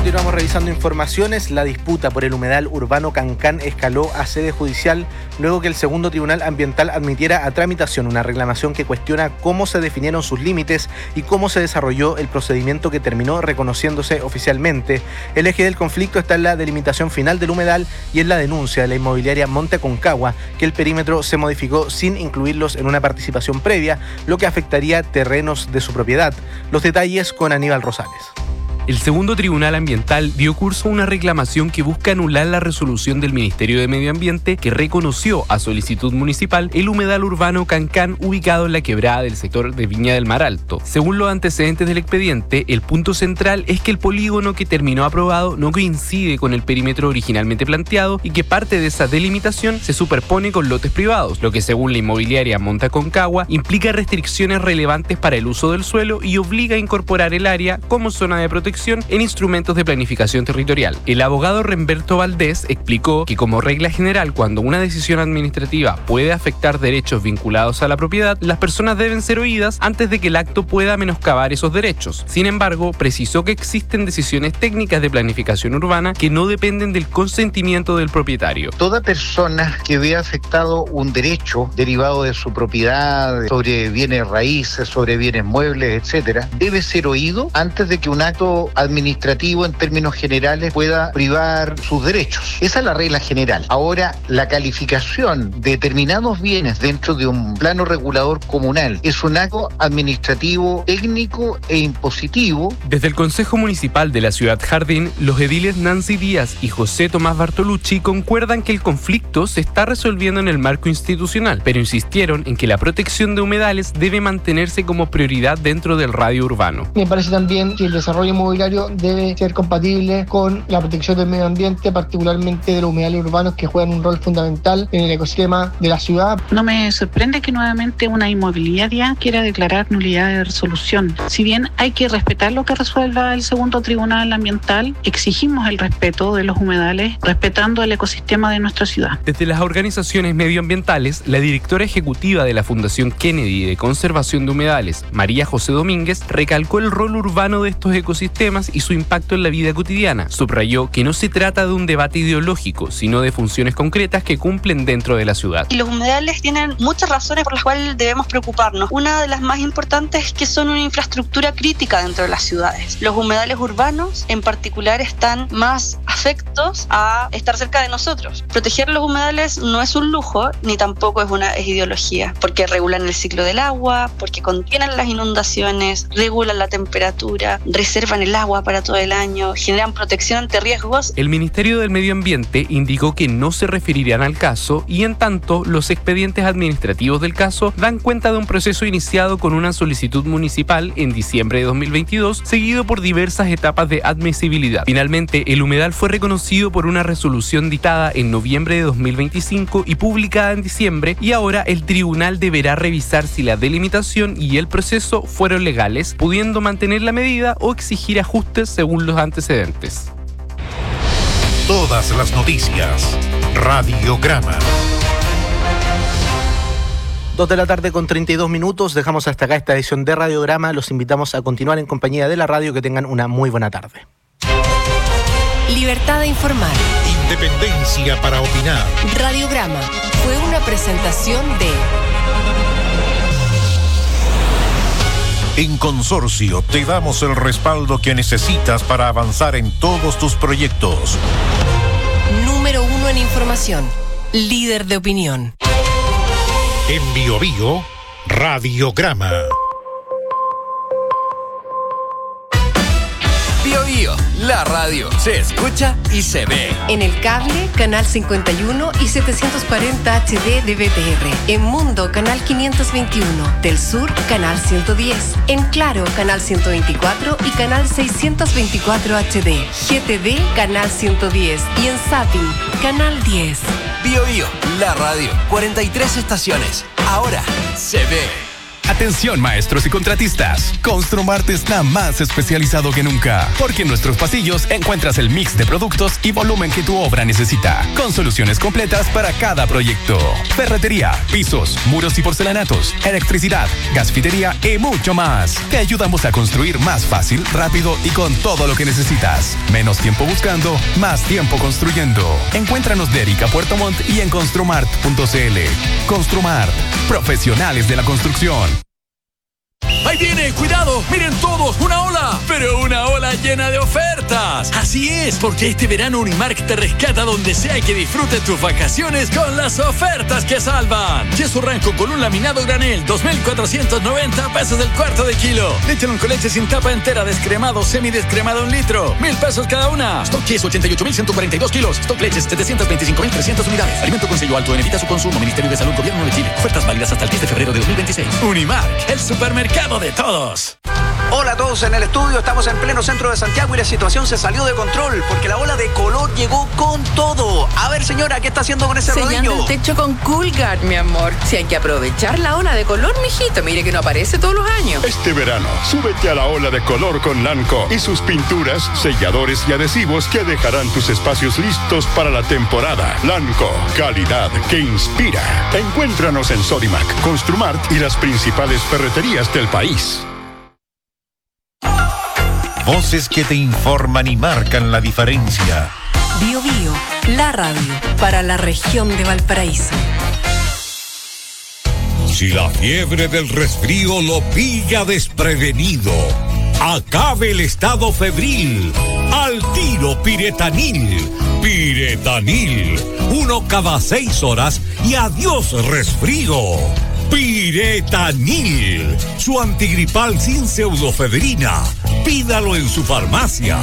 Continuamos revisando informaciones. La disputa por el humedal urbano Cancán escaló a sede judicial luego que el segundo tribunal ambiental admitiera a tramitación una reclamación que cuestiona cómo se definieron sus límites y cómo se desarrolló el procedimiento que terminó reconociéndose oficialmente. El eje del conflicto está en la delimitación final del humedal y en la denuncia de la inmobiliaria Monte Aconcagua que el perímetro se modificó sin incluirlos en una participación previa, lo que afectaría terrenos de su propiedad. Los detalles con Aníbal Rosales. El segundo tribunal ambiental dio curso a una reclamación que busca anular la resolución del Ministerio de Medio Ambiente que reconoció a solicitud municipal el humedal urbano Cancán ubicado en la quebrada del sector de Viña del Mar Alto. Según los antecedentes del expediente, el punto central es que el polígono que terminó aprobado no coincide con el perímetro originalmente planteado y que parte de esa delimitación se superpone con lotes privados, lo que según la inmobiliaria Monte Aconcagua implica restricciones relevantes para el uso del suelo y obliga a incorporar el área como zona de protección en instrumentos de planificación territorial. El abogado Remberto Valdés explicó que como regla general, cuando una decisión administrativa puede afectar derechos vinculados a la propiedad, las personas deben ser oídas antes de que el acto pueda menoscabar esos derechos. Sin embargo, precisó que existen decisiones técnicas de planificación urbana que no dependen del consentimiento del propietario. Toda persona que vea afectado un derecho derivado de su propiedad, sobre bienes raíces, sobre bienes muebles, etcétera, debe ser oído antes de que un acto administrativo en términos generales pueda privar sus derechos. Esa es la regla general. Ahora, la calificación de determinados bienes dentro de un plano regulador comunal es un acto administrativo, técnico e impositivo. Desde el Consejo Municipal de la Ciudad Jardín, los ediles Nancy Díaz y José Tomás Bartolucci concuerdan que el conflicto se está resolviendo en el marco institucional, pero insistieron en que la protección de humedales debe mantenerse como prioridad dentro del radio urbano. Me parece también que el desarrollo inmobiliario debe ser compatible con la protección del medio ambiente, particularmente de los humedales urbanos que juegan un rol fundamental en el ecosistema de la ciudad. No me sorprende que nuevamente una inmobiliaria quiera declarar nulidad de resolución. Si bien hay que respetar lo que resuelva el segundo tribunal ambiental, exigimos el respeto de los humedales, respetando el ecosistema de nuestra ciudad. Desde las organizaciones medioambientales, la directora ejecutiva de la Fundación Kennedy de Conservación de Humedales, María José Domínguez, recalcó el rol urbano de estos ecosistemas y su impacto en la vida cotidiana. Subrayó que no se trata de un debate ideológico, sino de funciones concretas que cumplen dentro de la ciudad. Y los humedales tienen muchas razones por las cuales debemos preocuparnos. Una de las más importantes es que son una infraestructura crítica dentro de las ciudades. Los humedales urbanos, en particular, están más afectos a estar cerca de nosotros. Proteger los humedales no es un lujo, ni tampoco es ideología, porque regulan el ciclo del agua, porque contienen las inundaciones, regulan la temperatura, reservan el agua para todo el año, generan protección ante riesgos. El Ministerio del Medio Ambiente indicó que no se referirán al caso y en tanto los expedientes administrativos del caso dan cuenta de un proceso iniciado con una solicitud municipal en diciembre de 2022, seguido por diversas etapas de admisibilidad. Finalmente, el humedal fue reconocido por una resolución dictada en noviembre de 2025 y publicada en diciembre, y ahora el tribunal deberá revisar si la delimitación y el proceso fueron legales, pudiendo mantener la medida o exigir ajustes según los antecedentes. Todas las noticias. Radiograma. 2 de la tarde con 32 minutos. Dejamos hasta acá esta edición de Radiograma. Los invitamos a continuar en compañía de la radio. Que tengan una muy buena tarde. Libertad de informar. Independencia para opinar. Radiograma fue una presentación de... En Consorcio te damos el respaldo que necesitas para avanzar en todos tus proyectos. Número 1 en información. Líder de opinión. En Biobío, Radiograma. Biobío, la radio se escucha y se ve. En el cable, canal 51 y 740 HD de BTR. En Mundo, canal 521. Del Sur, canal 110. En Claro, canal 124 y canal 624 HD. GTV, canal 110. Y en Zapping, canal 10. Biobío, la radio, 43 estaciones. Ahora se ve. Atención maestros y contratistas, Construmart está más especializado que nunca, porque en nuestros pasillos encuentras el mix de productos y volumen que tu obra necesita, con soluciones completas para cada proyecto. Ferretería, pisos, muros y porcelanatos, electricidad, gasfitería y mucho más. Te ayudamos a construir más fácil, rápido y con todo lo que necesitas. Menos tiempo buscando, más tiempo construyendo. Encuéntranos de Erika Puerto Montt y en construmart.cl. Construmart, profesionales de la construcción. ¡Ahí viene! ¡Cuidado! ¡Miren todos! ¡Una ola! ¡Pero una ola llena de ofertas! Así es, porque este verano Unimark te rescata donde sea y que disfrutes tus vacaciones con las ofertas que salvan. Queso Ranco con un laminado granel, 2.490 pesos el cuarto de kilo. Leche con leche sin tapa entera, descremado, semidescremado 1 litro, 1.000 pesos cada una. Stock queso, 88.142 kilos. Stock leches, 725.300 unidades. Alimento con sello alto, evita su consumo. Ministerio de Salud, Gobierno de Chile. Ofertas válidas hasta el 10 de febrero de 2026. Unimark, el supermercado de todos. Hola a todos en el estudio, estamos en pleno centro de Santiago y la situación se salió de control porque la ola de color llegó con todo. A ver señora, ¿qué está haciendo con ese sellando rodillo? El techo con Coolguard, mi amor. Si hay que aprovechar la ola de color, mijito, mire que no aparece todos los años. Este verano, súbete a la ola de color con Lanco y sus pinturas, selladores y adhesivos que dejarán tus espacios listos para la temporada. Lanco, calidad que inspira. Encuéntranos en Sodimac, Construmart y las principales ferreterías del país. Voces que te informan y marcan la diferencia. Bio Bio, la radio para la región de Valparaíso. Si la fiebre del resfrío lo pilla desprevenido, acabe el estado febril. Al tiro Piretanil. Piretanil. 1 cada 6 horas y adiós resfrío. Piretanil. Su antigripal sin pseudofedrina. Pídalo en su farmacia.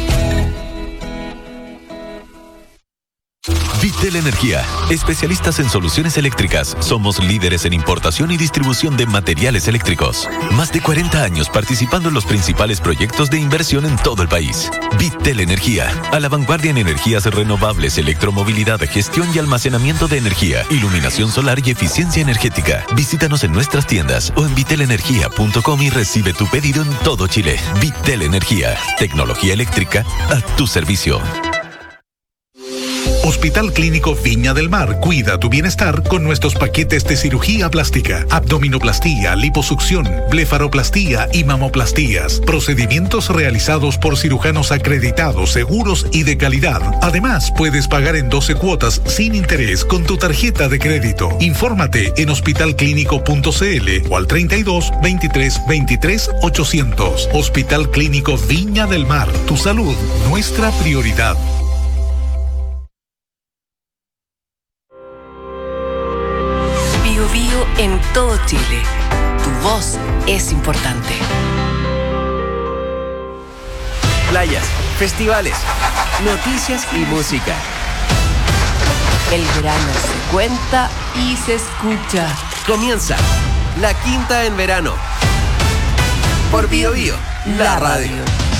Vitel Energía, especialistas en soluciones eléctricas. Somos líderes en importación y distribución de materiales eléctricos. Más de 40 años participando en los principales proyectos de inversión en todo el país. Vitel Energía, a la vanguardia en energías renovables, electromovilidad, gestión y almacenamiento de energía, iluminación solar y eficiencia energética. Visítanos en nuestras tiendas o en vitelenergia.com y recibe tu pedido en todo Chile. Vitel Energía, tecnología eléctrica a tu servicio. Hospital Clínico Viña del Mar cuida tu bienestar con nuestros paquetes de cirugía plástica, abdominoplastía, liposucción, blefaroplastía y mamoplastías. Procedimientos realizados por cirujanos acreditados, seguros y de calidad. Además, puedes pagar en 12 cuotas sin interés con tu tarjeta de crédito. Infórmate en hospitalclínico.cl o al 32 23 23 800. Hospital Clínico Viña del Mar. Tu salud, nuestra prioridad. En todo Chile, tu voz es importante. Playas, festivales, noticias y música. El verano se cuenta y se escucha. Comienza La Quinta en Verano. Por Bio Bio, la radio.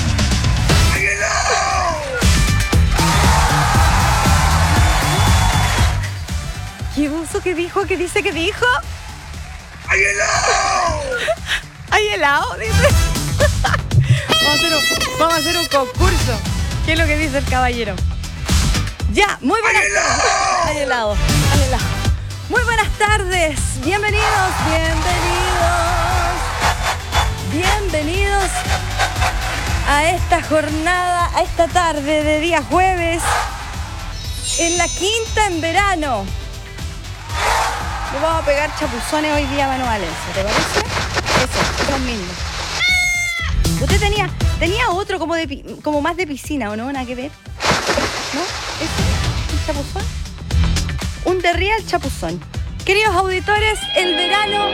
¿Qué uso que dijo? ¿Qué dice que dijo? ¡Hay helado! ¿Hay helado? Dice. Vamos a hacer un concurso. ¿Qué es lo que dice el caballero? Ya, muy buenas tardes. Hay helado. Hay helado. Muy buenas tardes. Bienvenidos. A esta jornada, a esta tarde de día jueves, en La Quinta en Verano. Le vamos a pegar chapuzones hoy día manuales, ¿te parece? Eso, los mismos. Usted tenía otro como más de piscina, ¿o no? Nada que ver. ¿No? ¿Es un chapuzón? Un de real chapuzón. Queridos auditores, el verano...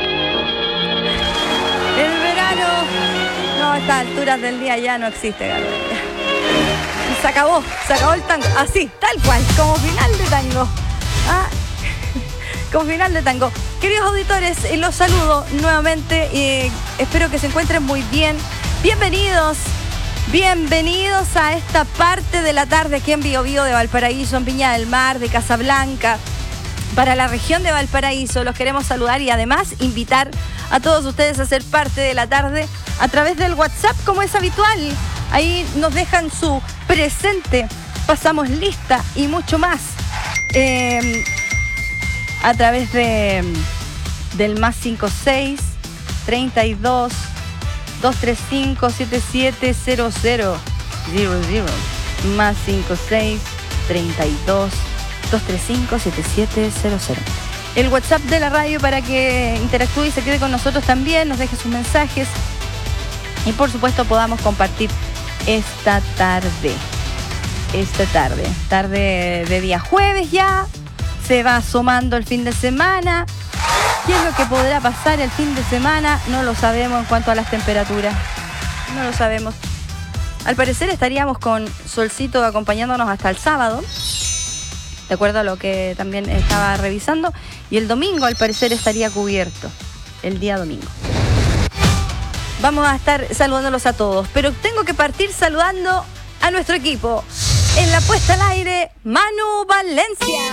No, a estas alturas del día ya no existe, Gabriel. Se acabó el tango. Así, tal cual, como final de tango. Como final de tango. Queridos auditores, los saludo nuevamente y espero que se encuentren muy bien. Bienvenidos a esta parte de la tarde aquí en Bio Bio de Valparaíso, en Viña del Mar, de Casablanca, para la región de Valparaíso. Los queremos saludar y además invitar a todos ustedes a ser parte de la tarde a través del WhatsApp, como es habitual. Ahí nos dejan su presente, pasamos lista y mucho más. A través del más 56 32 235 7700 más 56 32 235 7700. El WhatsApp de la radio para que interactúe y se quede con nosotros también, nos deje sus mensajes y por supuesto podamos compartir esta tarde de día jueves ya. Se va asomando el fin de semana. ¿Qué es lo que podrá pasar el fin de semana? No lo sabemos en cuanto a las temperaturas. No lo sabemos. Al parecer estaríamos con solcito acompañándonos hasta el sábado, de acuerdo a lo que también estaba revisando. Y el domingo al parecer estaría cubierto, el día domingo. Vamos a estar saludándolos a todos, pero tengo que partir saludando a nuestro equipo. En la puesta al aire, Manu Valencia.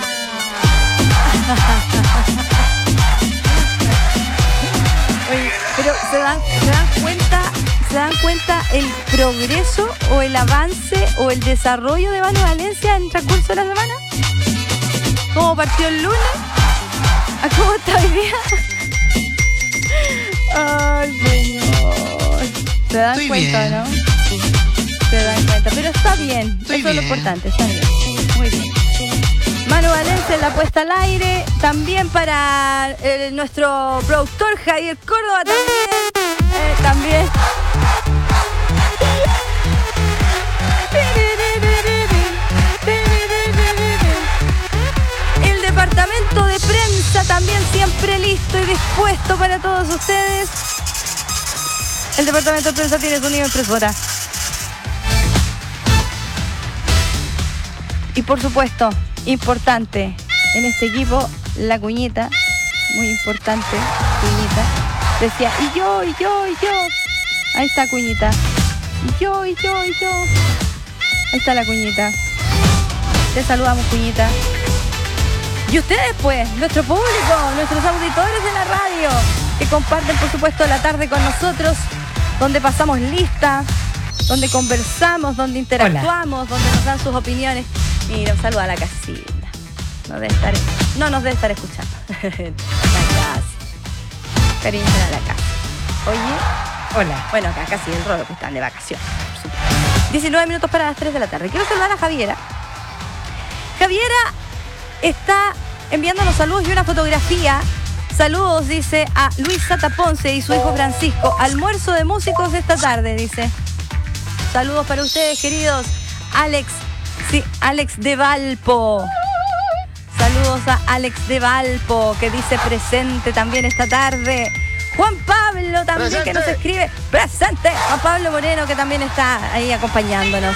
Oye, pero ¿se dan cuenta el progreso o el avance o el desarrollo de Manu Valencia en el transcurso de la semana? ¿Cómo partió el lunes? ¿A cómo está hoy día? Ay, señor. ¿Se dan cuenta, no? Se dan cuenta, pero está bien. Eso es lo importante, está bien. Muy bien. Manu Valencia en la puesta al aire. También para nuestro productor Javier Córdoba también. El departamento de prensa también siempre listo y dispuesto para todos ustedes. El departamento de prensa tiene su nivel impresora. Y por supuesto, importante en este equipo, la cuñita, muy importante, cuñita. Decía, y yo. Ahí está cuñita. Y yo. Ahí está la cuñita. Te saludamos, cuñita. Y ustedes, pues, nuestro público, nuestros auditores de la radio, que comparten, por supuesto, la tarde con nosotros, donde pasamos lista, donde conversamos, donde interactuamos, donde nos dan sus opiniones. Mira, un saludo a la casita. No nos debe estar escuchando. La casa. Cariño a la casa. Oye. Hola. Bueno, acá casi el rolo que están de vacaciones. 19 minutos para las 3 de la tarde. Quiero saludar a Javiera. Javiera está enviándonos saludos y una fotografía. Saludos, dice, a Luis Sata Ponce y su hijo Francisco. Almuerzo de músicos esta tarde, dice. Saludos para ustedes, queridos. Alex de Valpo. Saludos a Alex de Valpo, que dice presente también esta tarde. Juan Pablo también, presente, que nos escribe. Presente. Juan Pablo Moreno, que también está ahí acompañándonos.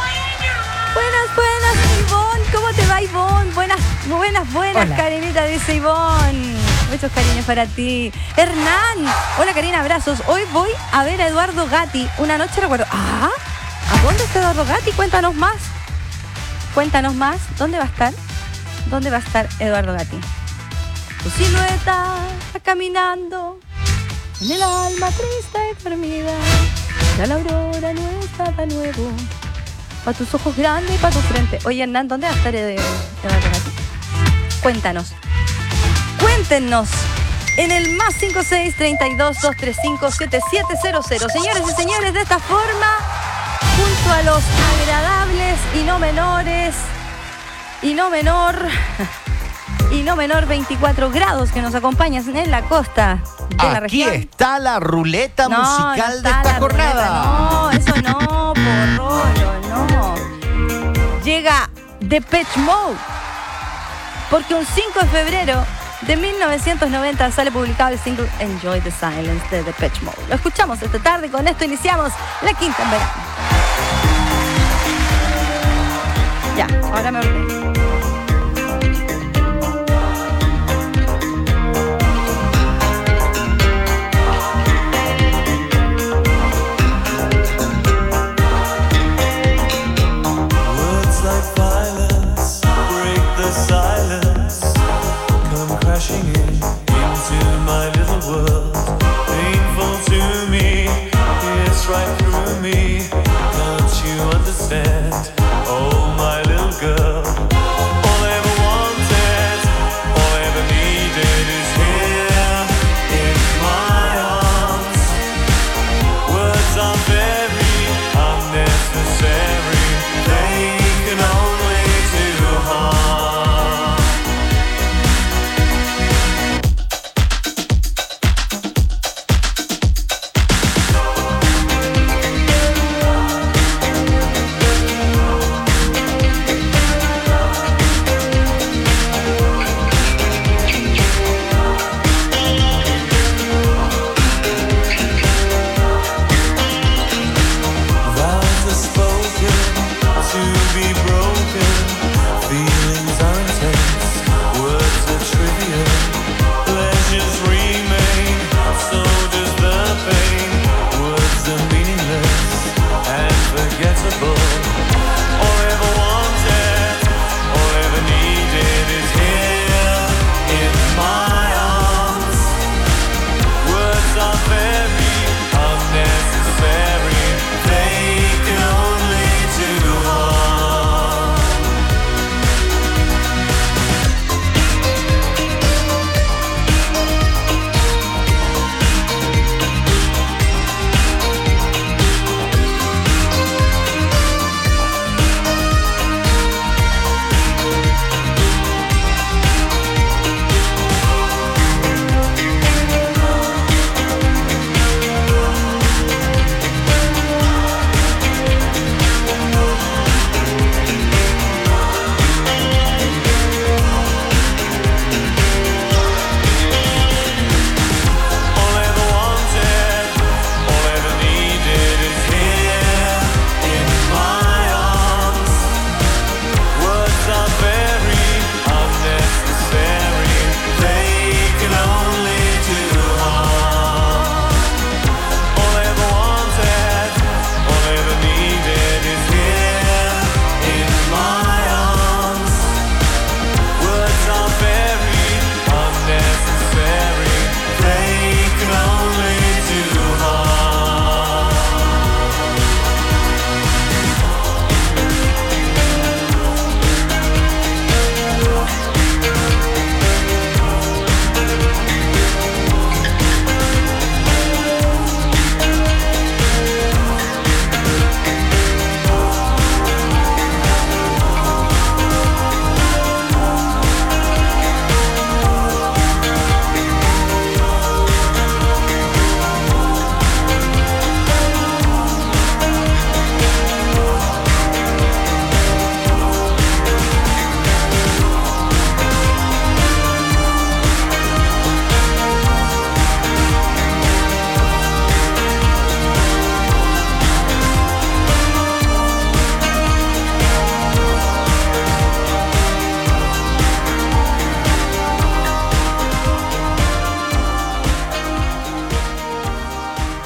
Buenas, Ivonne. ¿Cómo te va, Ivonne? Buenas, hola. Karinita, dice Ivonne. Muchos cariños para ti. Hernán. Hola, Karina, abrazos. Hoy voy a ver a Eduardo Gatti. Una noche recuerdo. ¿A dónde está Eduardo Gatti? Cuéntanos más. ¿Dónde va a estar Eduardo Gatti? Tu silueta va caminando en el alma triste y dormida. Ya la aurora no está de nuevo. Para tus ojos grandes y para tu frente. Oye, Hernán, ¿dónde va a estar Eduardo Gatti? Cuéntenos. En el más 56 32 235 7700. Señores y señores, de esta forma, junto a los agradables y no menor 24 grados que nos acompañan en la costa de la región. Aquí está la ruleta musical de esta jornada. No, eso no, porrolo, no. Llega Depeche Mode, porque un 5 de febrero de 1990 sale publicado el single Enjoy the Silence de Depeche Mode. Lo escuchamos esta tarde, con esto iniciamos la quinta en verano. Ya, ahora me ordené.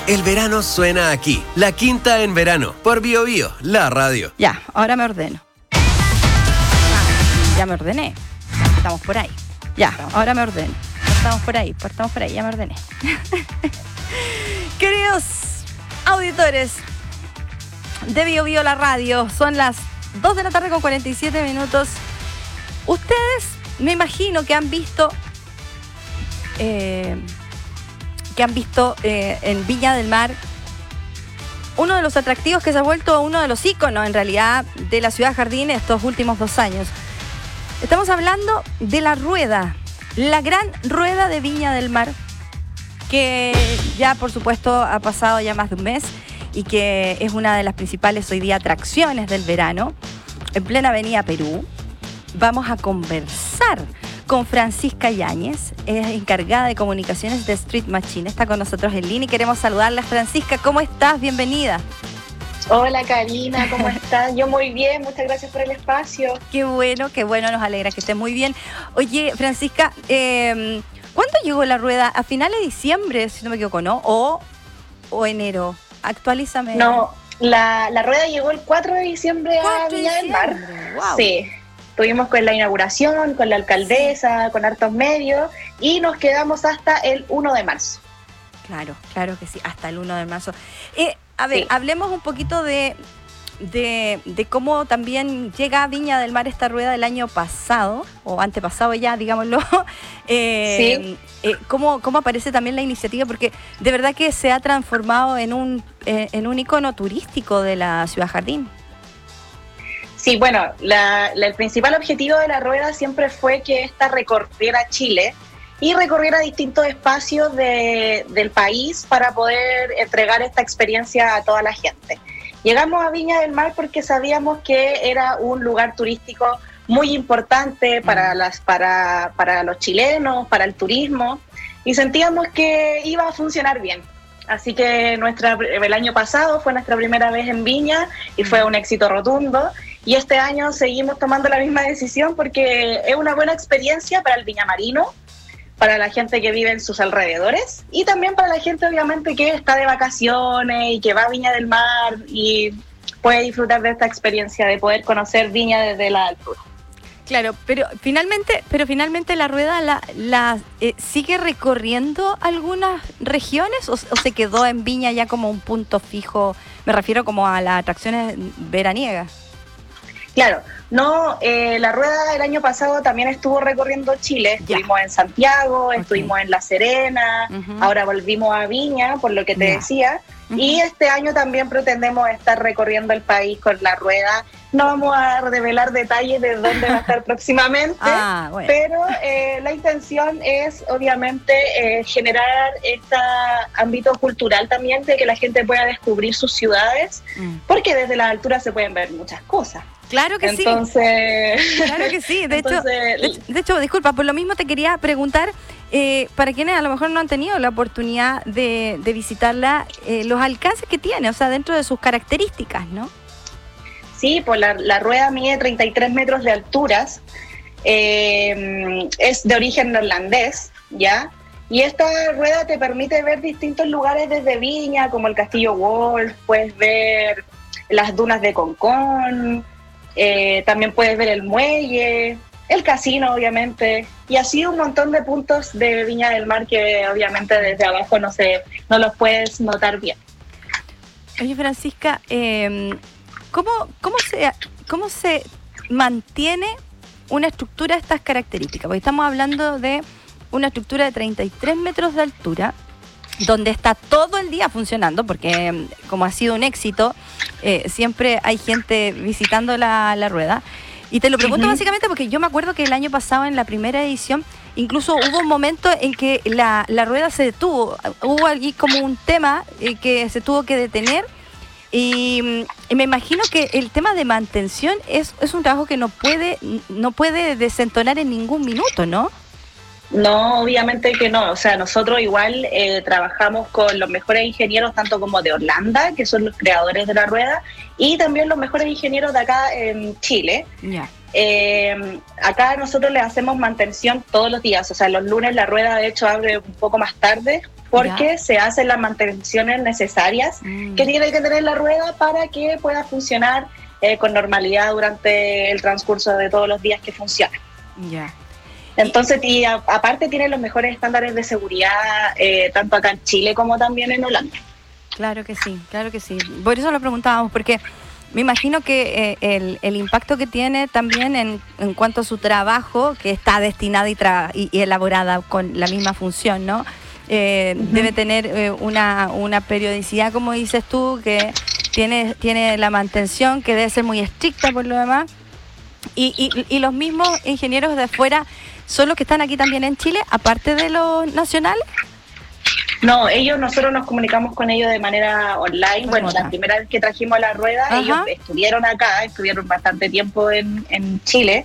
El verano suena aquí. La Quinta en Verano, por Bio Bio, la radio. Ya, ahora me ordeno. Ya me ordené. Estamos por ahí. Ya, ahora me ordeno. Estamos por ahí, ya me ordené. Queridos auditores de Bio Bio, la radio, son las 2 de la tarde con 47 minutos. Ustedes, me imagino que han visto en Viña del Mar uno de los atractivos que se ha vuelto uno de los íconos, en realidad, de la ciudad jardín estos últimos 2 años. Estamos hablando de la rueda, la gran rueda de Viña del Mar, que ya, por supuesto, ha pasado ya más de un mes y que es una de las principales hoy día atracciones del verano, en plena avenida Perú. Vamos a conversar con Francisca Yáñez, es encargada de comunicaciones de Street Machine. Está con nosotros en línea y queremos saludarla. Francisca, ¿cómo estás? Bienvenida. Hola Karina, ¿cómo estás? Yo muy bien, muchas gracias por el espacio. Qué bueno, nos alegra que estés muy bien. Oye, Francisca, ¿cuándo llegó la rueda? ¿A finales de diciembre, si no me equivoco, no? ¿O enero? Actualízame. No, la rueda llegó el 4 de diciembre a Viña del Mar. Wow. Sí. Estuvimos con la inauguración, con la alcaldesa, con hartos medios y nos quedamos hasta el 1 de marzo. Claro que sí, hasta el 1 de marzo. A ver, hablemos un poquito de cómo también llega a Viña del Mar esta rueda del año pasado, o antepasado ya, digámoslo. Cómo aparece también la iniciativa, porque de verdad que se ha transformado en un icono turístico de la ciudad jardín. Sí, bueno, el principal objetivo de la rueda siempre fue que esta recorriera Chile y recorriera distintos espacios del país para poder entregar esta experiencia a toda la gente. Llegamos a Viña del Mar porque sabíamos que era un lugar turístico muy importante para los chilenos, para el turismo, y sentíamos que iba a funcionar bien. Así que el año pasado fue nuestra primera vez en Viña y fue un éxito rotundo. Y este año seguimos tomando la misma decisión porque es una buena experiencia para el viñamarino, para la gente que vive en sus alrededores y también para la gente obviamente que está de vacaciones y que va a Viña del Mar y puede disfrutar de esta experiencia de poder conocer Viña desde la altura. Claro, pero finalmente la rueda sigue recorriendo algunas regiones o se quedó en Viña ya como un punto fijo. Me refiero como a las atracciones veraniegas. Claro, no, la rueda el año pasado también estuvo recorriendo Chile. Estuvimos en Santiago, estuvimos en La Serena, ahora volvimos a Viña, por lo que te decía. Y este año también pretendemos estar recorriendo el país con la rueda. No vamos a revelar detalles de dónde va a estar próximamente, pero la intención es obviamente generar este ámbito cultural también, de que la gente pueda descubrir sus ciudades, porque desde la altura se pueden ver muchas cosas. Claro que sí. Claro que sí. De hecho, disculpa, por lo mismo te quería preguntar, para quienes a lo mejor no han tenido la oportunidad de visitarla, los alcances que tiene, o sea, dentro de sus características, ¿no? Sí, pues la rueda mide 33 metros de alturas, es de origen neerlandés, ¿ya? Y esta rueda te permite ver distintos lugares desde Viña, como el Castillo Wolf, puedes ver las dunas de Concón, también puedes ver el muelle, el casino obviamente, y así un montón de puntos de Viña del Mar que obviamente desde abajo no los puedes notar bien. Oye, Francisca, ¿cómo se mantiene una estructura de estas características? Porque estamos hablando de una estructura de 33 metros de altura, donde está todo el día funcionando, porque como ha sido un éxito, siempre hay gente visitando la rueda. Y te lo pregunto básicamente porque yo me acuerdo que el año pasado, en la primera edición, incluso hubo un momento en que la rueda se detuvo. Hubo allí como un tema que se tuvo que detener. Y me imagino que el tema de mantención es un trabajo que no puede desentonar en ningún minuto, ¿no? No, obviamente que no. O sea, nosotros igual trabajamos con los mejores ingenieros, tanto como de Holanda, que son los creadores de la rueda, y también los mejores ingenieros de acá en Chile. Acá nosotros le hacemos mantención todos los días. O sea, los lunes la rueda de hecho abre un poco más tarde, porque se hacen las mantenciones necesarias que tiene que tener la rueda para que pueda funcionar con normalidad durante el transcurso de todos los días que funciona. Ya. Entonces, y aparte tiene los mejores estándares de seguridad, tanto acá en Chile como también en Holanda. Claro que sí, claro que sí. Por eso lo preguntábamos, porque me imagino que el impacto que tiene también en cuanto a su trabajo, que está destinada y elaborada con la misma función, ¿no? Debe tener una periodicidad, como dices tú, que tiene la mantención, que debe ser muy estricta por lo demás. Y los mismos ingenieros de afuera son los que están aquí también en Chile, aparte de los nacionales. No, nosotros nos comunicamos con ellos de manera online. Bueno, la primera vez que trajimos la rueda, ellos estuvieron acá, estuvieron bastante tiempo en Chile,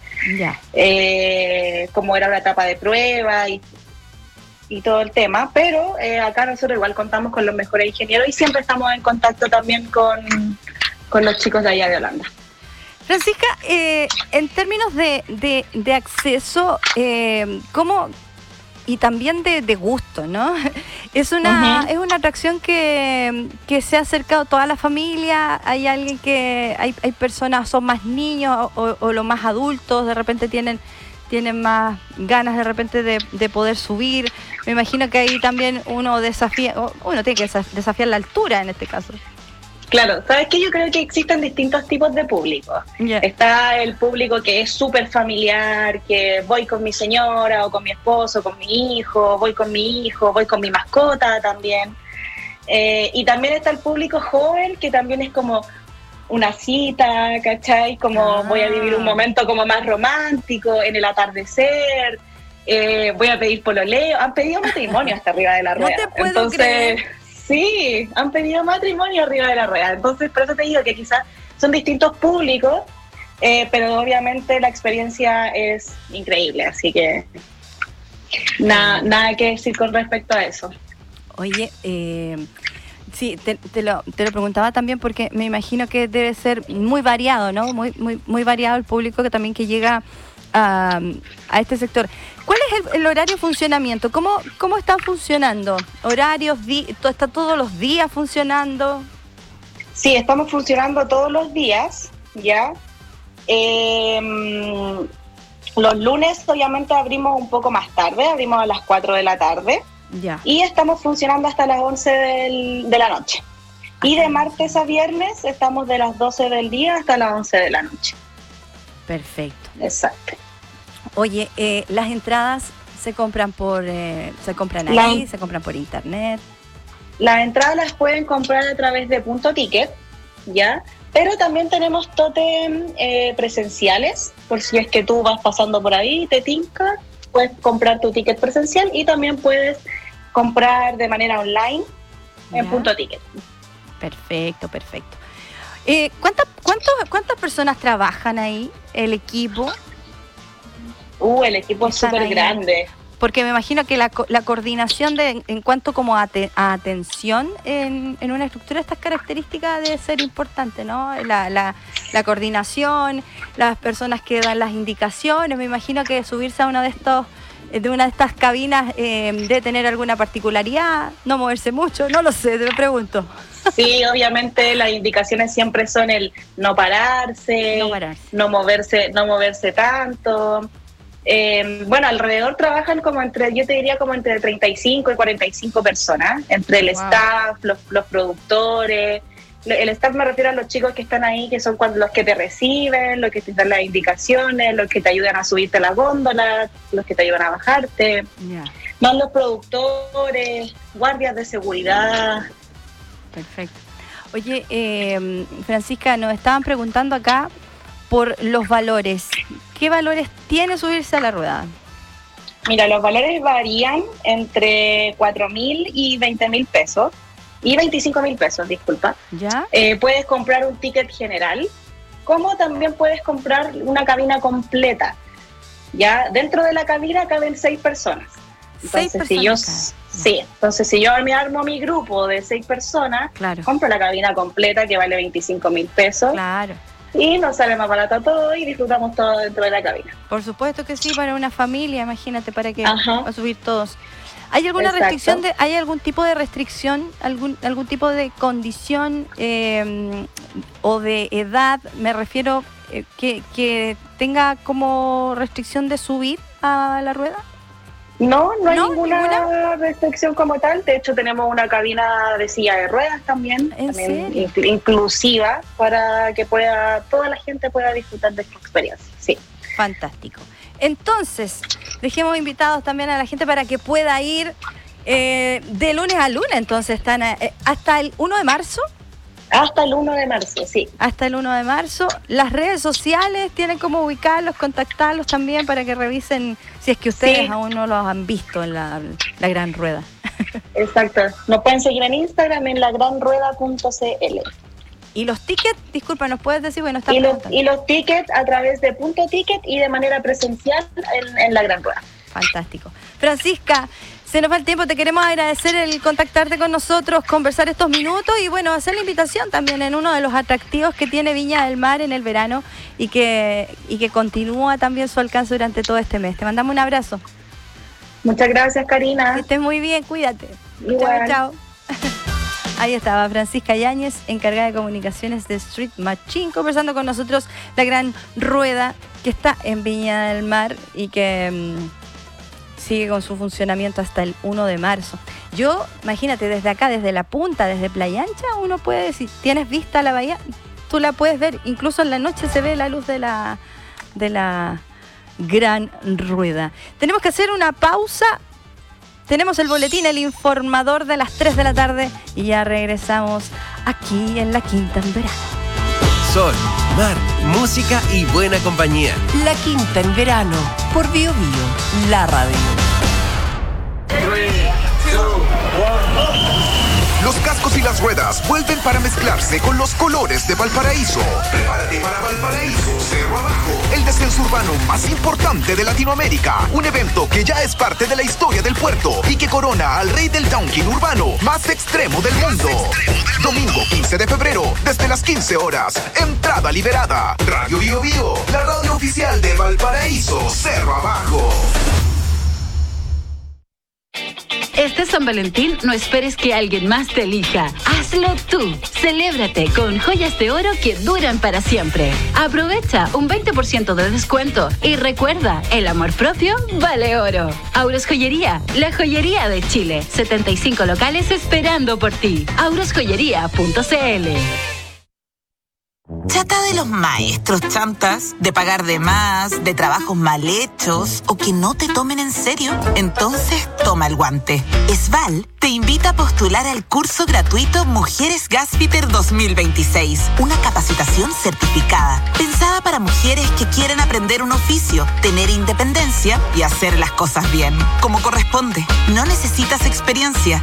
como era la etapa de prueba y todo el tema, pero acá nosotros igual contamos con los mejores ingenieros y siempre estamos en contacto también con los chicos de allá de Holanda. Francisca, en términos de acceso, ¿cómo? Y también de gusto, ¿no? Es una atracción que se ha acercado a toda la familia. Hay alguien hay personas, son más niños o los más adultos, de repente tienen más ganas de repente de poder subir. Me imagino que ahí también uno tiene que desafiar la altura en este caso. Claro, ¿sabes qué? Yo creo que existen distintos tipos de público. Está el público que es súper familiar, que voy con mi señora o con mi esposo, con mi hijo, voy con mi mascota también. Y también está el público joven, que también es como una cita, ¿cachai? Como voy a vivir un momento como más romántico, en el atardecer, voy a pedir pololeo. Han pedido matrimonio hasta arriba de la rueda. No te puedo creer. Sí, han pedido matrimonio arriba de la rueda. Entonces, por eso te digo que quizás son distintos públicos, pero obviamente la experiencia es increíble. Así que nada que decir con respecto a eso. Oye, sí, te lo preguntaba también porque me imagino que debe ser muy variado, ¿no? Muy variado el público que llega a este sector. ¿Cuál es el horario de funcionamiento? ¿Cómo están funcionando? ¿Horarios? ¿Está todos los días funcionando? Sí, estamos funcionando todos los días, ¿ya? Los lunes obviamente abrimos un poco más tarde, abrimos a las 4 de la tarde. Ya. Y estamos funcionando hasta las 11 de la noche. Y de martes a viernes estamos de las 12 del día hasta las 11 de la noche. Perfecto. Exacto. Oye, las entradas se compran se compran por internet. Las entradas las pueden comprar a través de Punto Ticket, ¿ya? Pero también tenemos tótem presenciales, por si es que tú vas pasando por ahí y te tinca, puedes comprar tu ticket presencial y también puedes comprar de manera online en Punto Ticket. Perfecto. ¿Cuántas personas trabajan ahí, el equipo? El equipo es súper grande. Porque me imagino que la coordinación en cuanto como a atención en una estructura de estas características debe ser importante, ¿no? La coordinación, las personas que dan las indicaciones. Me imagino que subirse a una de estas cabinas debe tener alguna particularidad, no moverse mucho, no lo sé, te lo pregunto. Sí, obviamente las indicaciones siempre son el no pararse, no moverse tanto. Bueno, alrededor trabajan yo te diría como entre 35 y 45 personas, entre el staff, los productores. El staff me refiero a los chicos que están ahí, que son los que te reciben, los que te dan las indicaciones, los que te ayudan a subirte a la góndola, los que te ayudan a bajarte. Más los productores, guardias de seguridad. Perfecto. Oye, Francisca, nos estaban preguntando acá por los valores. ¿Qué valores tiene subirse a la rueda? Mira, los valores varían entre 4.000 y 20.000 pesos. Y 25.000 pesos, disculpa. ¿Ya? Puedes comprar un ticket general, como también puedes comprar una cabina completa. Ya dentro de la cabina caben 6 personas. Entonces, entonces si yo me armo mi grupo de 6 personas, compro la cabina completa que vale 25.000 pesos. Claro. Y nos sale más barato todo y disfrutamos todo dentro de la cabina. Por supuesto que sí, para una familia, imagínate, para que va a subir todos ¿Hay alguna Exacto. restricción? ¿Hay algún tipo de restricción, algún tipo de condición o de edad? Me refiero que tenga como restricción de subir a la rueda. No hay ninguna restricción como tal. De hecho, tenemos una cabina de silla de ruedas también inclusiva para que toda la gente pueda disfrutar de esta experiencia. Sí. Fantástico. Entonces, dejemos invitados también a la gente para que pueda ir de lunes a lunes. Entonces, están hasta el 1 de marzo. Hasta el 1 de marzo, sí. Hasta el 1 de marzo. Las redes sociales tienen como ubicarlos, contactarlos también para que revisen si es que ustedes aún no los han visto en la Gran Rueda. Exacto. Nos pueden seguir en Instagram en lagranrueda.cl. ¿Y los tickets? Disculpa, ¿nos puedes decir? Bueno, y los tickets a través de Punto Ticket y de manera presencial en la Gran Rueda. Fantástico. Francisca, se nos va el tiempo, te queremos agradecer el contactarte con nosotros, conversar estos minutos y bueno, hacer la invitación también en uno de los atractivos que tiene Viña del Mar en el verano y que continúa también su alcance durante todo este mes. Te mandamos un abrazo. Muchas gracias, Karina. Que estés muy bien, cuídate. Igual. Chao. Ahí estaba Francisca Yáñez, encargada de comunicaciones de Street Machine, conversando con nosotros la Gran Rueda que está en Viña del Mar y que sigue con su funcionamiento hasta el 1 de marzo. Yo, imagínate, desde acá, desde la punta, desde Playa Ancha, uno puede, si tienes vista a la bahía, tú la puedes ver. Incluso en la noche se ve la luz de la Gran Rueda. Tenemos que hacer una pausa. Tenemos el boletín, el informador de las 3 de la tarde y ya regresamos aquí en La Quinta en verano. Sol, mar, música y buena compañía. La Quinta en verano, por Bio Bio, la radio. Los cascos y las ruedas vuelven para mezclarse con los colores de Valparaíso. Prepárate para Valparaíso, Cerro Abajo, el descenso urbano más importante de Latinoamérica. Un evento que ya es parte de la historia del puerto y que corona al rey del downhill urbano más extremo del mundo. Domingo 15 de febrero, desde las 15 horas. Entrada liberada. Radio Bio Bio, la radio oficial de Valparaíso, Cerro Abajo. Este San Valentín no esperes que alguien más te elija. Hazlo tú. Celébrate con joyas de oro que duran para siempre. Aprovecha un 20% de descuento y recuerda, el amor propio vale oro. Auros Joyería, la joyería de Chile. 75 locales esperando por ti. aurosjoyería.cl. ¿Chata de los maestros chantas? ¿De pagar de más? ¿De trabajos mal hechos? ¿O que no te tomen en serio? Entonces, toma el guante. Esval te invita a postular al curso gratuito Mujeres Gaspiter 2026. Una capacitación certificada, pensada para mujeres que quieren aprender un oficio, tener independencia y hacer las cosas bien, como corresponde. No necesitas experiencia,